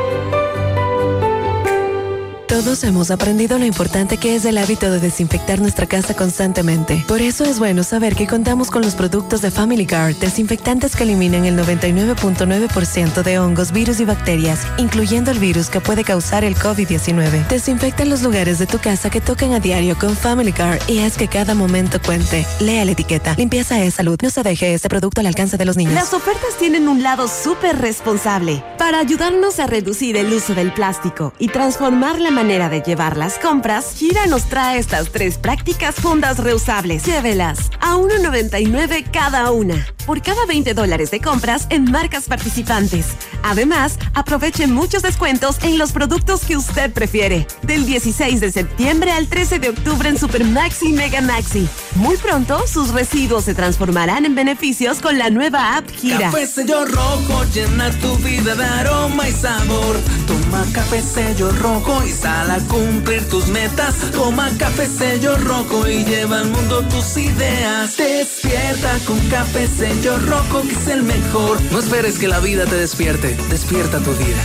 Todos hemos aprendido lo importante que es el hábito de desinfectar nuestra casa constantemente. Por eso es bueno saber que contamos con los productos de Family Guard, desinfectantes que eliminan el noventa y nueve punto nueve por ciento de hongos, virus y bacterias, incluyendo el virus que puede causar el COVID diecinueve. Desinfecta los lugares de tu casa que tocan a diario con Family Guard y haz que cada momento cuente. Lea la etiqueta. Limpieza es salud. No se deje este producto al alcance de los niños. Las ofertas tienen un lado súper responsable para ayudarnos a reducir el uso del plástico y transformar la manera de llevar las compras. Gira nos trae estas tres prácticas fundas reusables. Llévelas a uno noventa y nueve cada una. por cada veinte dólares de compras en marcas participantes. Además, aproveche muchos descuentos en los productos que usted prefiere. Del dieciséis de septiembre al trece de octubre en Super Maxi y Mega Maxi. Muy pronto, sus residuos se transformarán en beneficios con la nueva app Gira. Café Sello Rojo llena tu vida de aroma y sabor. Toma Café Sello Rojo y sal a cumplir tus metas. Toma Café Sello Rojo y lleva al mundo tus ideas. Despierta con Café Sello Rojo, que es el mejor. No esperes que la vida te despierte. Despierta tu vida.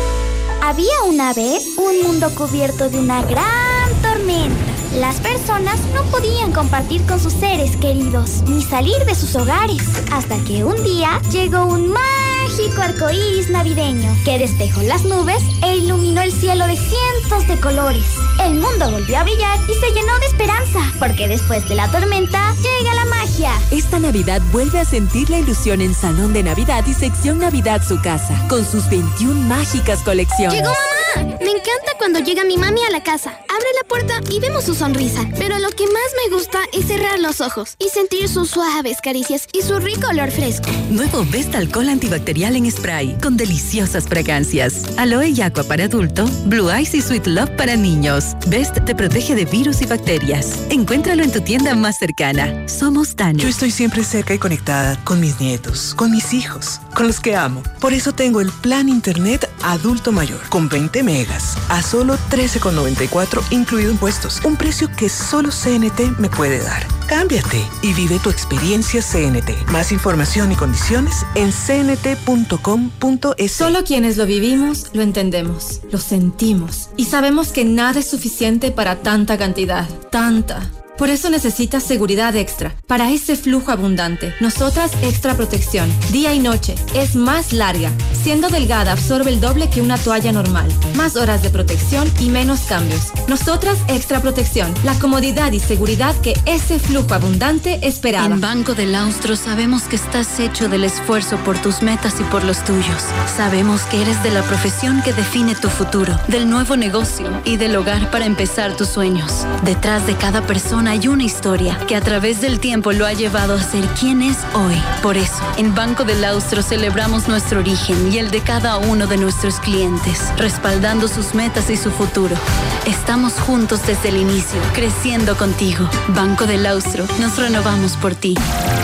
Había una vez un mundo cubierto de una gran tormenta. Las personas no podían compartir con sus seres queridos, ni salir de sus hogares, hasta que un día llegó un mágico arcoíris navideño que despejó las nubes e iluminó el cielo de cientos de colores. El mundo volvió a brillar y se llenó de esperanza, porque después de la tormenta llega la magia. Esta Navidad vuelve a sentir la ilusión en Salón de Navidad y Sección Navidad Su Casa, con sus veintiuna mágicas colecciones. ¡Llegó mamá! Me encanta cuando llega mi mami a la casa. Abre la puerta y vemos su sonrisa. Pero lo que más me gusta es cerrar los ojos y sentir sus suaves caricias y su rico olor fresco. Nuevo Best Alcohol Antibacterial en spray, con deliciosas fragancias. Aloe y Aqua para adulto, Blue Ice y Sweet Love para niños. Best te protege de virus y bacterias. Encuéntralo en tu tienda más cercana. Somos Tani. Yo estoy siempre cerca y conectada con mis nietos, con mis hijos, con los que amo. Por eso tengo el plan Internet Adulto Mayor, con veinte megas, a solo trece con noventa y cuatro, incluido impuestos. Un precio que solo C N T me puede dar. Cámbiate y vive tu experiencia C N T. Más información y condiciones en c n t punto com punto es. Solo quienes lo vivimos lo entendemos, lo sentimos y sabemos que nada es suficiente para tanta cantidad, tanta. Por eso necesitas seguridad extra. Para ese flujo abundante, nosotras Extra Protección, día y noche, es más larga. Siendo delgada, absorbe el doble que una toalla normal. Más horas de protección y menos cambios. Nosotras Extra Protección, la comodidad y seguridad que ese flujo abundante esperaba. En Banco del Austro sabemos que estás hecho del esfuerzo por tus metas y por los tuyos. Sabemos que eres de la profesión que define tu futuro, del nuevo negocio y del hogar para empezar tus sueños. Detrás de cada persona hay una historia que a través del tiempo lo ha llevado a ser quien es hoy. Por eso, en Banco del Austro celebramos nuestro origen y el de cada uno de nuestros clientes, respaldando sus metas y su futuro. Estamos juntos desde el inicio, creciendo contigo. Banco del Austro, nos renovamos por ti.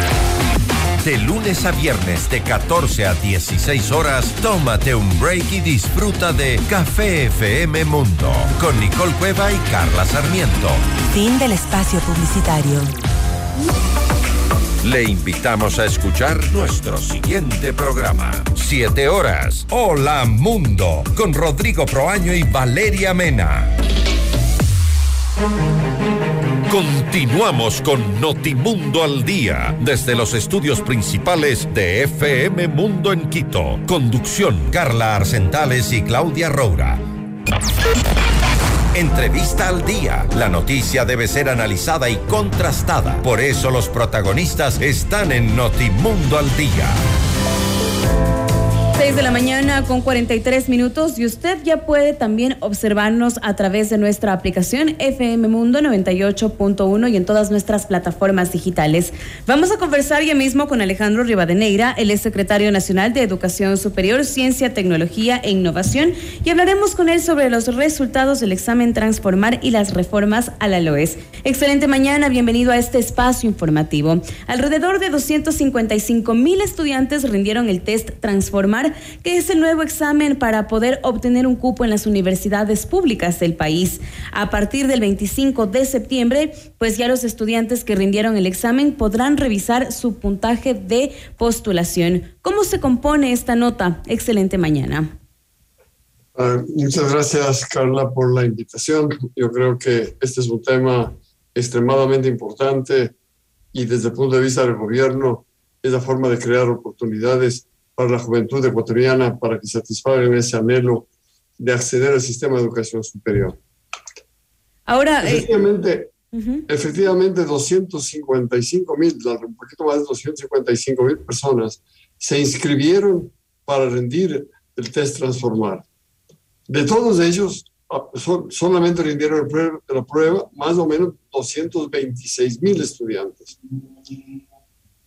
De lunes a viernes de catorce a dieciséis horas, tómate un break y disfruta de Café F M Mundo con Nicole Cueva y Carla Sarmiento. Fin del espacio publicitario. Le invitamos a escuchar nuestro siguiente programa. Siete horas. Hola Mundo, con Rodrigo Proaño y Valeria Mena. Continuamos con Notimundo al Día, desde los estudios principales de F M Mundo en Quito. Conducción, Carla Arcentales y Claudia Roura. Entrevista al día. La noticia debe ser analizada y contrastada. Por eso los protagonistas están en Notimundo al Día. seis de la mañana con cuarenta y tres minutos y usted ya puede también observarnos a través de nuestra aplicación F M Mundo noventa y ocho punto uno y en todas nuestras plataformas digitales. Vamos a conversar ya mismo con Alejandro Rivadeneira, el ex secretario nacional de Educación Superior, Ciencia, Tecnología e Innovación, y hablaremos con él sobre los resultados del examen Transformar y las reformas a la LOES. Excelente mañana, bienvenido a este espacio informativo. Alrededor de doscientos cincuenta y cinco mil estudiantes rindieron el test Transformar, que es el nuevo examen para poder obtener un cupo en las universidades públicas del país. A partir del veinticinco de septiembre, pues ya los estudiantes que rindieron el examen podrán revisar su puntaje de postulación. ¿Cómo se compone esta nota? Excelente mañana. Uh, muchas gracias, Carla, por la invitación. Yo creo que este es un tema extremadamente importante y desde el punto de vista del gobierno es la forma de crear oportunidades para la juventud ecuatoriana para que satisfagan ese anhelo de acceder al sistema de educación superior. Ahora, efectivamente, eh, uh-huh. efectivamente doscientos cincuenta y cinco mil, un poquito más de doscientos cincuenta y cinco mil personas se inscribieron para rendir el test Transformar. De todos ellos, sol, solamente rindieron la prueba más o menos doscientos veintiséis mil estudiantes.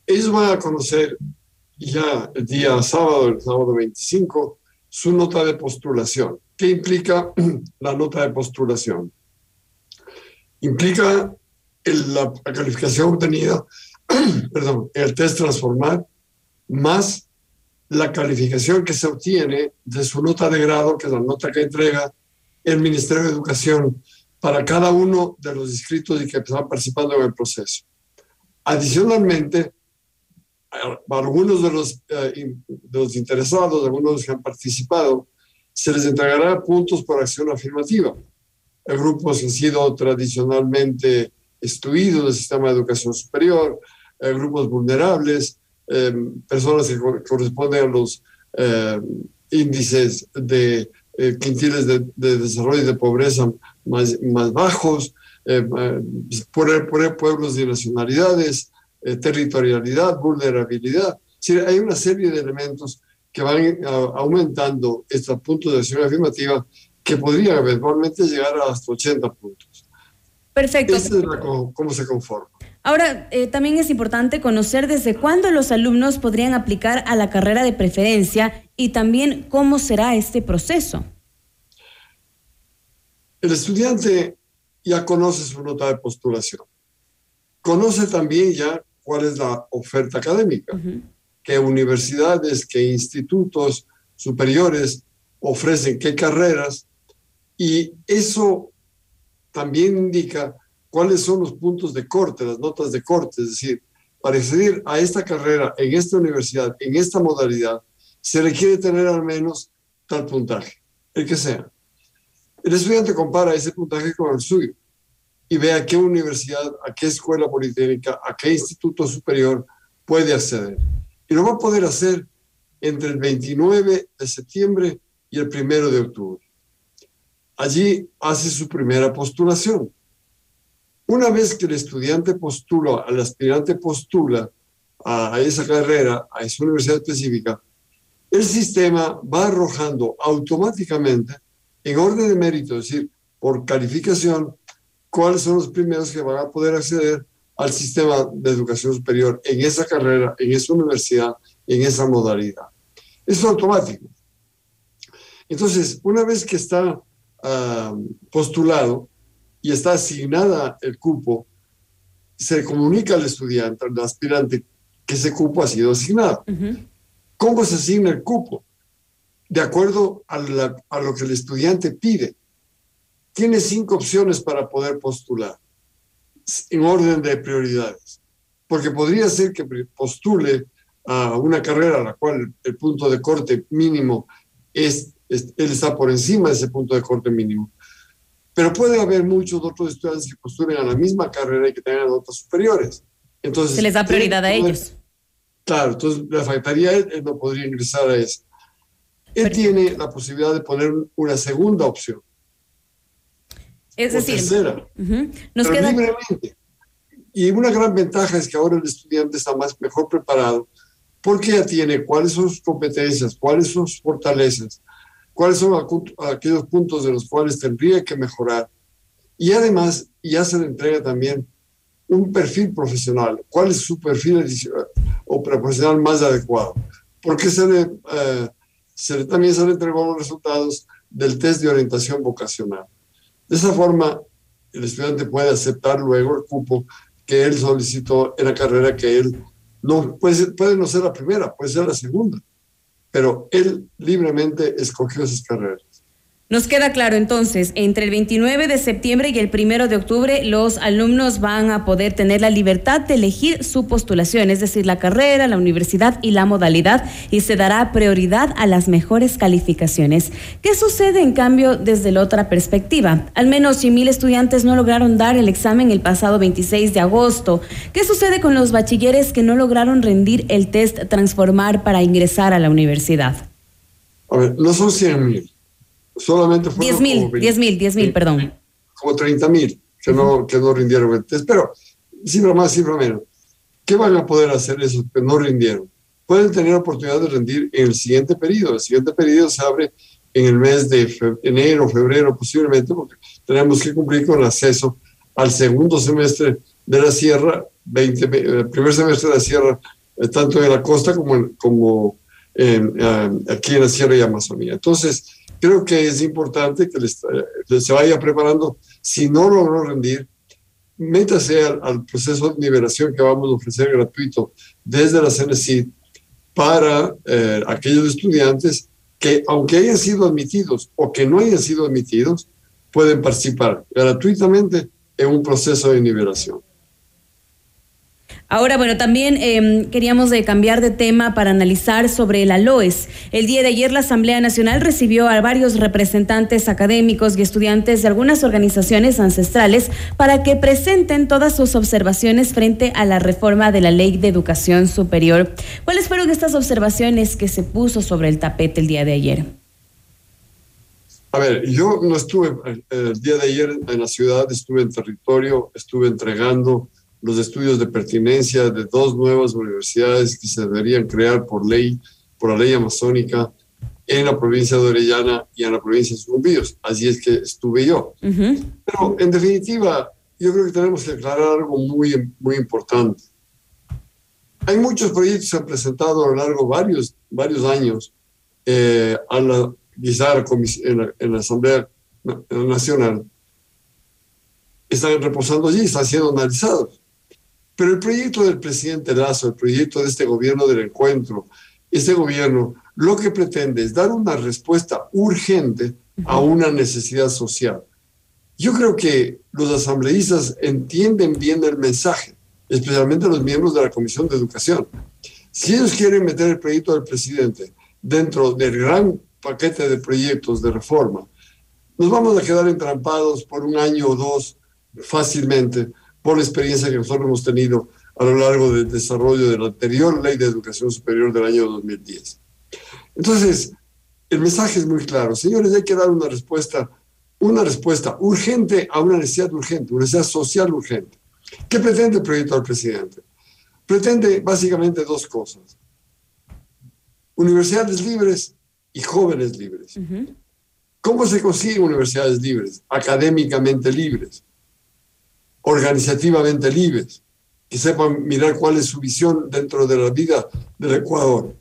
ellos van a conocer ya el día sábado, el sábado veinticinco, su nota de postulación. ¿Qué implica la nota de postulación? Implica el, la, la calificación obtenida, perdón, el test transformar, más la calificación que se obtiene de su nota de grado, que es la nota que entrega el Ministerio de Educación para cada uno de los inscritos y que están participando en el proceso. Adicionalmente, a algunos de los, eh, de los interesados, algunos de los que han participado, se les entregará puntos por acción afirmativa. Hay grupos que han sido tradicionalmente excluidos del sistema de educación superior, hay grupos vulnerables, eh, personas que co- corresponden a los eh, índices de eh, quintiles de, de desarrollo y de pobreza más, más bajos, eh, por, por pueblos y nacionalidades, eh, territorialidad, vulnerabilidad. Es decir, hay una serie de elementos que van a, aumentando estos puntos de acción afirmativa que podrían eventualmente llegar a hasta ochenta puntos. Perfecto. Esta es la, cómo se conforma. Ahora, eh, también es importante conocer desde cuándo los alumnos podrían aplicar a la carrera de preferencia y también cómo será este proceso. El estudiante ya conoce su nota de postulación. Conoce también ya cuál es la oferta académica, uh-huh. qué universidades, qué institutos superiores ofrecen qué carreras, y eso también indica cuáles son los puntos de corte, las notas de corte, es decir, para acceder a esta carrera, en esta universidad, en esta modalidad, se requiere tener al menos tal puntaje, el que sea. El estudiante compara ese puntaje con el suyo y ve a qué universidad, a qué escuela politécnica, a qué instituto superior puede acceder. Y lo va a poder hacer entre el veintinueve de septiembre y el primero de octubre. Allí hace su primera postulación. Una vez que el estudiante postula, el aspirante postula a esa carrera, a esa universidad específica, el sistema va arrojando automáticamente, en orden de mérito, es decir, por calificación, cuáles son los primeros que van a poder acceder al sistema de educación superior en esa carrera, en esa universidad, en esa modalidad. Es automático. Entonces, una vez que está uh, postulado y está asignada el cupo, se comunica al estudiante, al aspirante, que ese cupo ha sido asignado. Uh-huh. ¿Cómo se asigna el cupo? De acuerdo a, la, a lo que el estudiante pide. Tiene cinco opciones para poder postular, en orden de prioridades. Porque podría ser que postule a una carrera a la cual el punto de corte mínimo es, es, él está por encima de ese punto de corte mínimo. Pero puede haber muchos otros estudiantes que postulen a la misma carrera y que tengan notas superiores. Entonces, se les da prioridad a ellos. Claro, entonces le faltaría a él, él no podría ingresar a eso. Él Perfecto. Tiene la posibilidad de poner una segunda opción. Es decir, tercera, uh-huh. Nos pero queda... libremente. Y una gran ventaja es que ahora el estudiante está más, mejor preparado porque ya tiene cuáles son sus competencias, cuáles son sus fortalezas, cuáles son aquellos puntos de los cuales tendría que mejorar. Y además ya se le entrega también un perfil profesional. ¿Cuál es su perfil o profesional más adecuado? Porque se le, eh, se le, también se le entregó los resultados del test de orientación vocacional. De esa forma, el estudiante puede aceptar luego el cupo que él solicitó en la carrera que él no puede, puede no ser la primera, puede ser la segunda, pero él libremente escogió esas carreras. Nos queda claro entonces, entre el veintinueve de septiembre y el primero de octubre, los alumnos van a poder tener la libertad de elegir su postulación, es decir, la carrera, la universidad y la modalidad, y se dará prioridad a las mejores calificaciones. ¿Qué sucede en cambio desde la otra perspectiva? Al menos cien mil estudiantes no lograron dar el examen el pasado veintiséis de agosto. ¿Qué sucede con los bachilleres que no lograron rendir el test Transformar para ingresar a la universidad? A ver, no son cien mil. Solamente fueron diez mil, diez mil, diez mil, perdón. Como treinta mil que, uh-huh. no, que no rindieron el test. Pero, cifra más, cifra menos. ¿Qué van a poder hacer esos que no rindieron? Pueden tener oportunidad de rendir en el siguiente periodo. El siguiente periodo se abre en el mes de fe- enero, febrero, posiblemente, porque tenemos que cumplir con el acceso al segundo semestre de la sierra, veinte, el primer semestre de la sierra eh, tanto en la costa como, en, como en, um, aquí en la Sierra y Amazonía. Entonces, creo que es importante que les, eh, se vaya preparando. Si no logró rendir, métase al, al proceso de nivelación que vamos a ofrecer gratuito desde la CENESID para eh, aquellos estudiantes que, aunque hayan sido admitidos o que no hayan sido admitidos, pueden participar gratuitamente en un proceso de nivelación. Ahora, bueno, también eh, queríamos de cambiar de tema para analizar sobre el ALOES. El día de ayer la Asamblea Nacional recibió a varios representantes académicos y estudiantes de algunas organizaciones ancestrales para que presenten todas sus observaciones frente a la reforma de la Ley de Educación Superior. ¿Cuáles fueron estas observaciones que se puso sobre el tapete el día de ayer? A ver, yo no estuve el día de ayer en la ciudad, estuve en territorio, estuve entregando los estudios de pertinencia de dos nuevas universidades que se deberían crear por ley, por la ley amazónica, en la provincia de Orellana y en la provincia de Sucumbíos. Así es que estuve yo. Uh-huh. Pero, en definitiva, yo creo que tenemos que aclarar algo muy, muy importante. Hay muchos proyectos que se han presentado a lo largo de varios, varios años eh, a la, quizá en la, en la Asamblea Nacional. Están reposando allí, están siendo analizados. Pero el proyecto del presidente Lazo, el proyecto de este gobierno del encuentro, este gobierno lo que pretende es dar una respuesta urgente a una necesidad social. Yo creo que los asambleístas entienden bien el mensaje, especialmente los miembros de la Comisión de Educación. Si ellos quieren meter el proyecto del presidente dentro del gran paquete de proyectos de reforma, nos vamos a quedar entrampados por un año o dos fácilmente, por la experiencia que nosotros hemos tenido a lo largo del desarrollo de la anterior Ley de Educación Superior del año dos mil diez. Entonces, el mensaje es muy claro. Señores, hay que dar una respuesta, una respuesta urgente a una necesidad urgente, una necesidad social urgente. ¿Qué pretende el proyecto del presidente? Pretende básicamente dos cosas. Universidades libres y jóvenes libres. Uh-huh. ¿Cómo se consiguen universidades libres? Académicamente libres, organizativamente libres, que sepan mirar cuál es su visión dentro de la vida del Ecuador,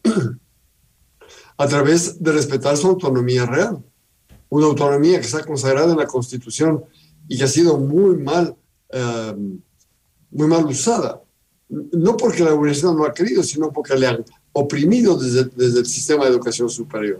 a través de respetar su autonomía real, una autonomía que está consagrada en la Constitución y que ha sido muy mal, eh, muy mal usada, no porque la universidad no ha querido, sino porque le han oprimido desde, desde el sistema de educación superior.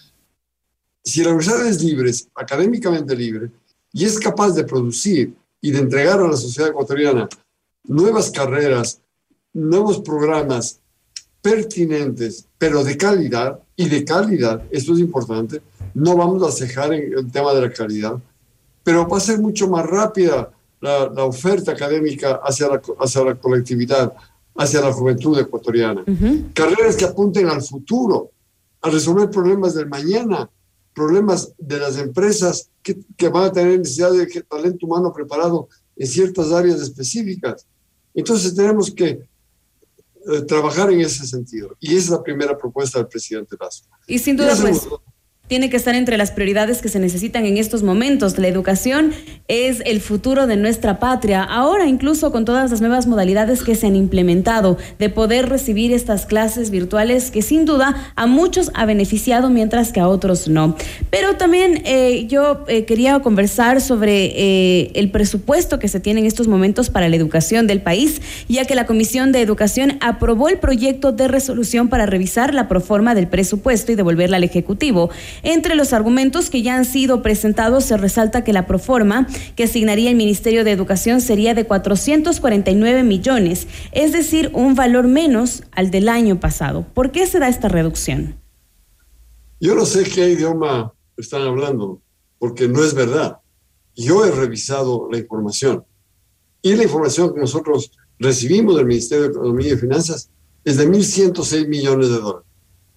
Si la universidad es libre, académicamente libre, y es capaz de producir y de entregar a la sociedad ecuatoriana nuevas carreras, nuevos programas pertinentes, pero de calidad, y de calidad, esto es importante, no vamos a cejar en el tema de la calidad, pero va a ser mucho más rápida la, la oferta académica hacia la, hacia la colectividad, hacia la juventud ecuatoriana. Uh-huh. Carreras que apunten al futuro, a resolver problemas del mañana, problemas de las empresas que, que van a tener necesidad de talento humano preparado en ciertas áreas específicas. Entonces tenemos que eh, trabajar en ese sentido. Y esa es la primera propuesta del presidente Lazo. Y sin duda, pues, tiene que estar entre las prioridades que se necesitan en estos momentos. La educación es el futuro de nuestra patria. Ahora, incluso con todas las nuevas modalidades que se han implementado, de poder recibir estas clases virtuales que sin duda a muchos ha beneficiado, mientras que a otros no. Pero también eh, yo eh, quería conversar sobre eh, el presupuesto que se tiene en estos momentos para la educación del país, ya que la Comisión de Educación aprobó el proyecto de resolución para revisar la proforma del presupuesto y devolverla al Ejecutivo. Entre los argumentos que ya han sido presentados se resalta que la proforma que asignaría el Ministerio de Educación sería de cuatrocientos cuarenta y nueve millones, es decir, un valor menos al del año pasado. ¿Por qué se da esta reducción? Yo no sé qué idioma están hablando, porque no es verdad. Yo he revisado la información y la información que nosotros recibimos del Ministerio de Economía y Finanzas es de mil ciento seis millones de dólares.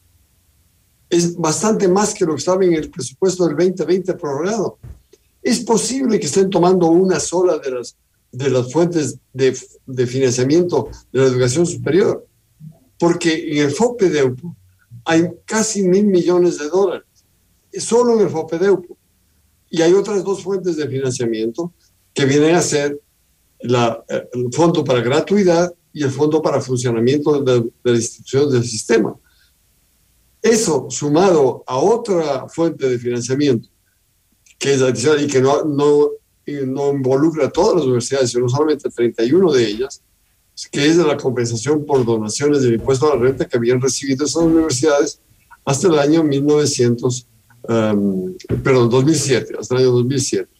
Es bastante más que lo que estaba en el presupuesto del veinte veinte prorrogado. Es posible que estén tomando una sola de las, de las fuentes de, de financiamiento de la educación superior, porque en el FOPEDEUPO hay casi mil millones de dólares, solo en el FOPEDEUPO, y hay otras dos fuentes de financiamiento que vienen a ser la, el Fondo para Gratuidad y y el Fondo para Funcionamiento de, de las instituciones del sistema. Eso, sumado a otra fuente de financiamiento, que es adicional y que no, no, no involucra a todas las universidades, sino solamente a treinta y una de ellas, que es de la compensación por donaciones del impuesto a la renta que habían recibido esas universidades hasta el año mil novecientos, um, perdón, dos mil siete, hasta el año dos mil siete.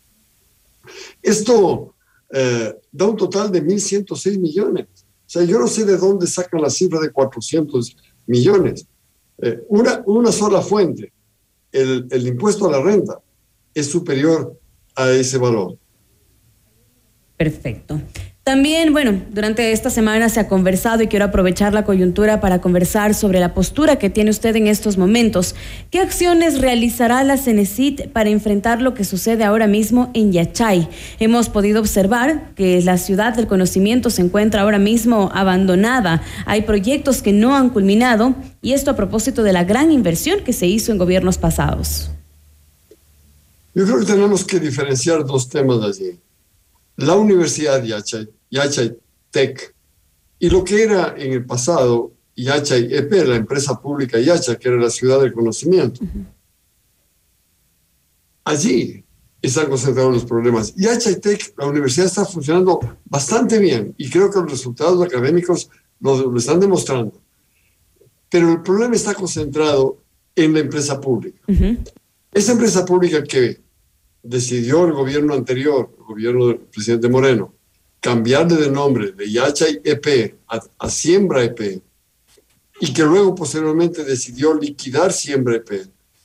Esto eh, da un total de mil ciento seis millones. O sea, yo no sé de dónde sacan la cifra de cuatrocientos millones. Eh, una, una sola fuente, el, el impuesto a la renta, es superior a ese valor. Perfecto. También, bueno, durante esta semana se ha conversado y quiero aprovechar la coyuntura para conversar sobre la postura que tiene usted en estos momentos. ¿Qué acciones realizará la Cenecit para enfrentar lo que sucede ahora mismo en Yachay? Hemos podido observar que la ciudad del conocimiento se encuentra ahora mismo abandonada. Hay proyectos que no han culminado y esto a propósito de la gran inversión que se hizo en gobiernos pasados. Yo creo que tenemos que diferenciar dos temas allí. La Universidad de Yachay, Yachay Tech, y lo que era en el pasado Yachay E P, la empresa pública Yachay, que era la ciudad del conocimiento. Uh-huh. Allí están concentrados los problemas. Yachay Tech, la universidad está funcionando bastante bien y creo que los resultados académicos lo, lo están demostrando. Pero el problema está concentrado en la empresa pública. Uh-huh. Esa empresa pública que decidió el gobierno anterior, el gobierno del presidente Moreno, cambiarle de nombre de Yachay E P a, a Siembra E P, y que luego posteriormente decidió liquidar Siembra E P.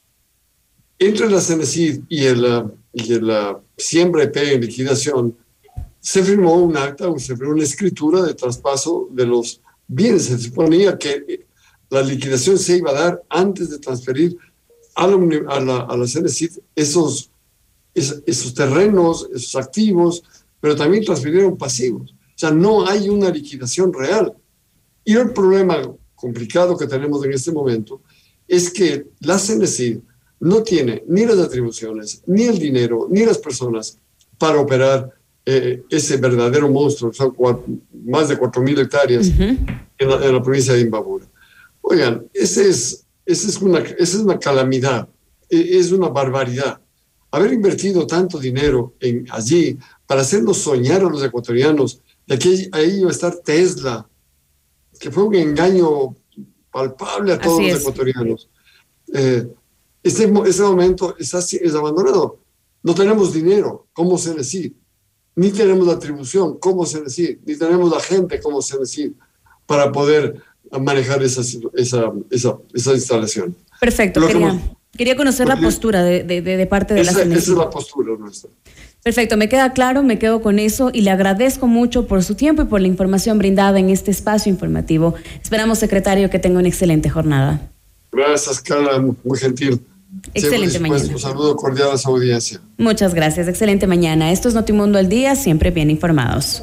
Entre la Cenecit y el, y el Siembra E P en liquidación, se firmó un acta, se firmó una escritura de traspaso de los bienes. Se suponía que la liquidación se iba a dar antes de transferir a la, a la, a la Cenecit esos esos terrenos, esos activos, pero también transfirieron pasivos. O sea, no hay una liquidación real. Y el problema complicado que tenemos en este momento es que la Cenecit no tiene ni las atribuciones, ni el dinero, ni las personas para operar eh, ese verdadero monstruo. Son cuatro, más de cuatro mil hectáreas uh-huh. en, la, en la provincia de Imbabura. Oigan, ese es, ese es, una, esa es una calamidad, es una barbaridad. Haber invertido tanto dinero en allí para hacernos soñar a los ecuatorianos de que ahí iba a estar Tesla, que fue un engaño palpable a todos los ecuatorianos. Eh, este, este momento está, es abandonado. No tenemos dinero, ¿cómo se decide? Ni tenemos la atribución, ¿cómo se decide? Ni tenemos la gente, ¿cómo se decide? Para poder manejar esa, esa, esa, esa instalación. Perfecto, quería, quería conocer la postura de, de, de parte de esa, la Cenecit. Esa es la postura nuestra. Perfecto, me queda claro, me quedo con eso y le agradezco mucho por su tiempo y por la información brindada en este espacio informativo. Esperamos, secretario, que tenga una excelente jornada. Gracias, Carla, muy gentil. Excelente mañana. Un saludo cordial a su audiencia. Muchas gracias, excelente mañana. Esto es Notimundo al Día, siempre bien informados.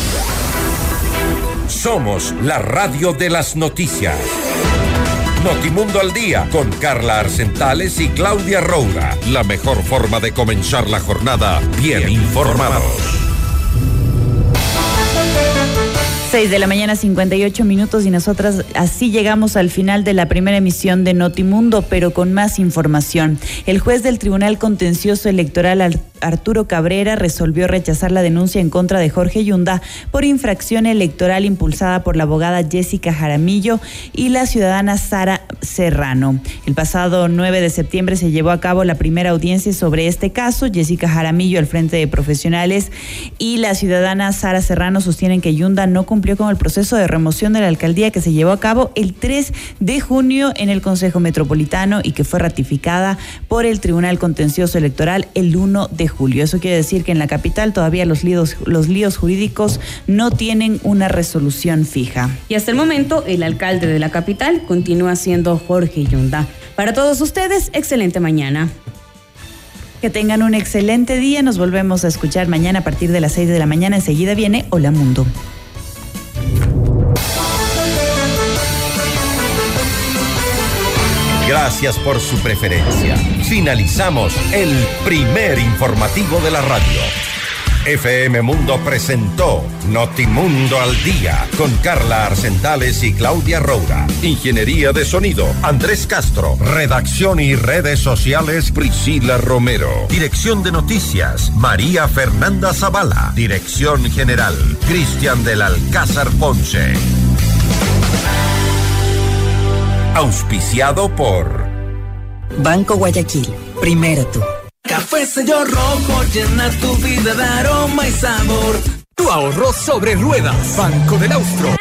Somos la radio de las noticias. Notimundo al Día con Carla Arcentales y Claudia Roura. La mejor forma de comenzar la jornada bien, bien informados. seis de la mañana, cincuenta y ocho minutos, y nosotras así llegamos al final de la primera emisión de Notimundo, pero con más información. El juez del Tribunal Contencioso Electoral, Arturo Cabrera, resolvió rechazar la denuncia en contra de Jorge Yunda por infracción electoral impulsada por la abogada Jessica Jaramillo y la ciudadana Sara Serrano. El pasado nueve de septiembre se llevó a cabo la primera audiencia sobre este caso. Jessica Jaramillo, al frente de profesionales, y la ciudadana Sara Serrano sostienen que Yunda no cumplió con el proceso de remoción de la alcaldía que se llevó a cabo el tres de junio en el Consejo Metropolitano y que fue ratificada por el Tribunal Contencioso Electoral el uno de julio. Eso quiere decir que en la capital todavía los líos, los líos jurídicos no tienen una resolución fija. Y hasta el momento el alcalde de la capital continúa siendo Jorge Yunda. Para todos ustedes, excelente mañana. Que tengan un excelente día. Nos volvemos a escuchar mañana a partir de las seis de la mañana. Enseguida viene Hola Mundo. Gracias por su preferencia. Finalizamos el primer informativo de la radio. F M Mundo presentó Notimundo al Día con Carla Arcentales y Claudia Roura. Ingeniería de sonido, Andrés Castro. Redacción y redes sociales, Priscila Romero. Dirección de noticias, María Fernanda Zavala. Dirección general, Cristian del Alcázar Ponce. Auspiciado por Banco Guayaquil. Primero tú. Café Sello Rojo llena tu vida de aroma y sabor. Tu ahorro sobre ruedas. Banco del Austro.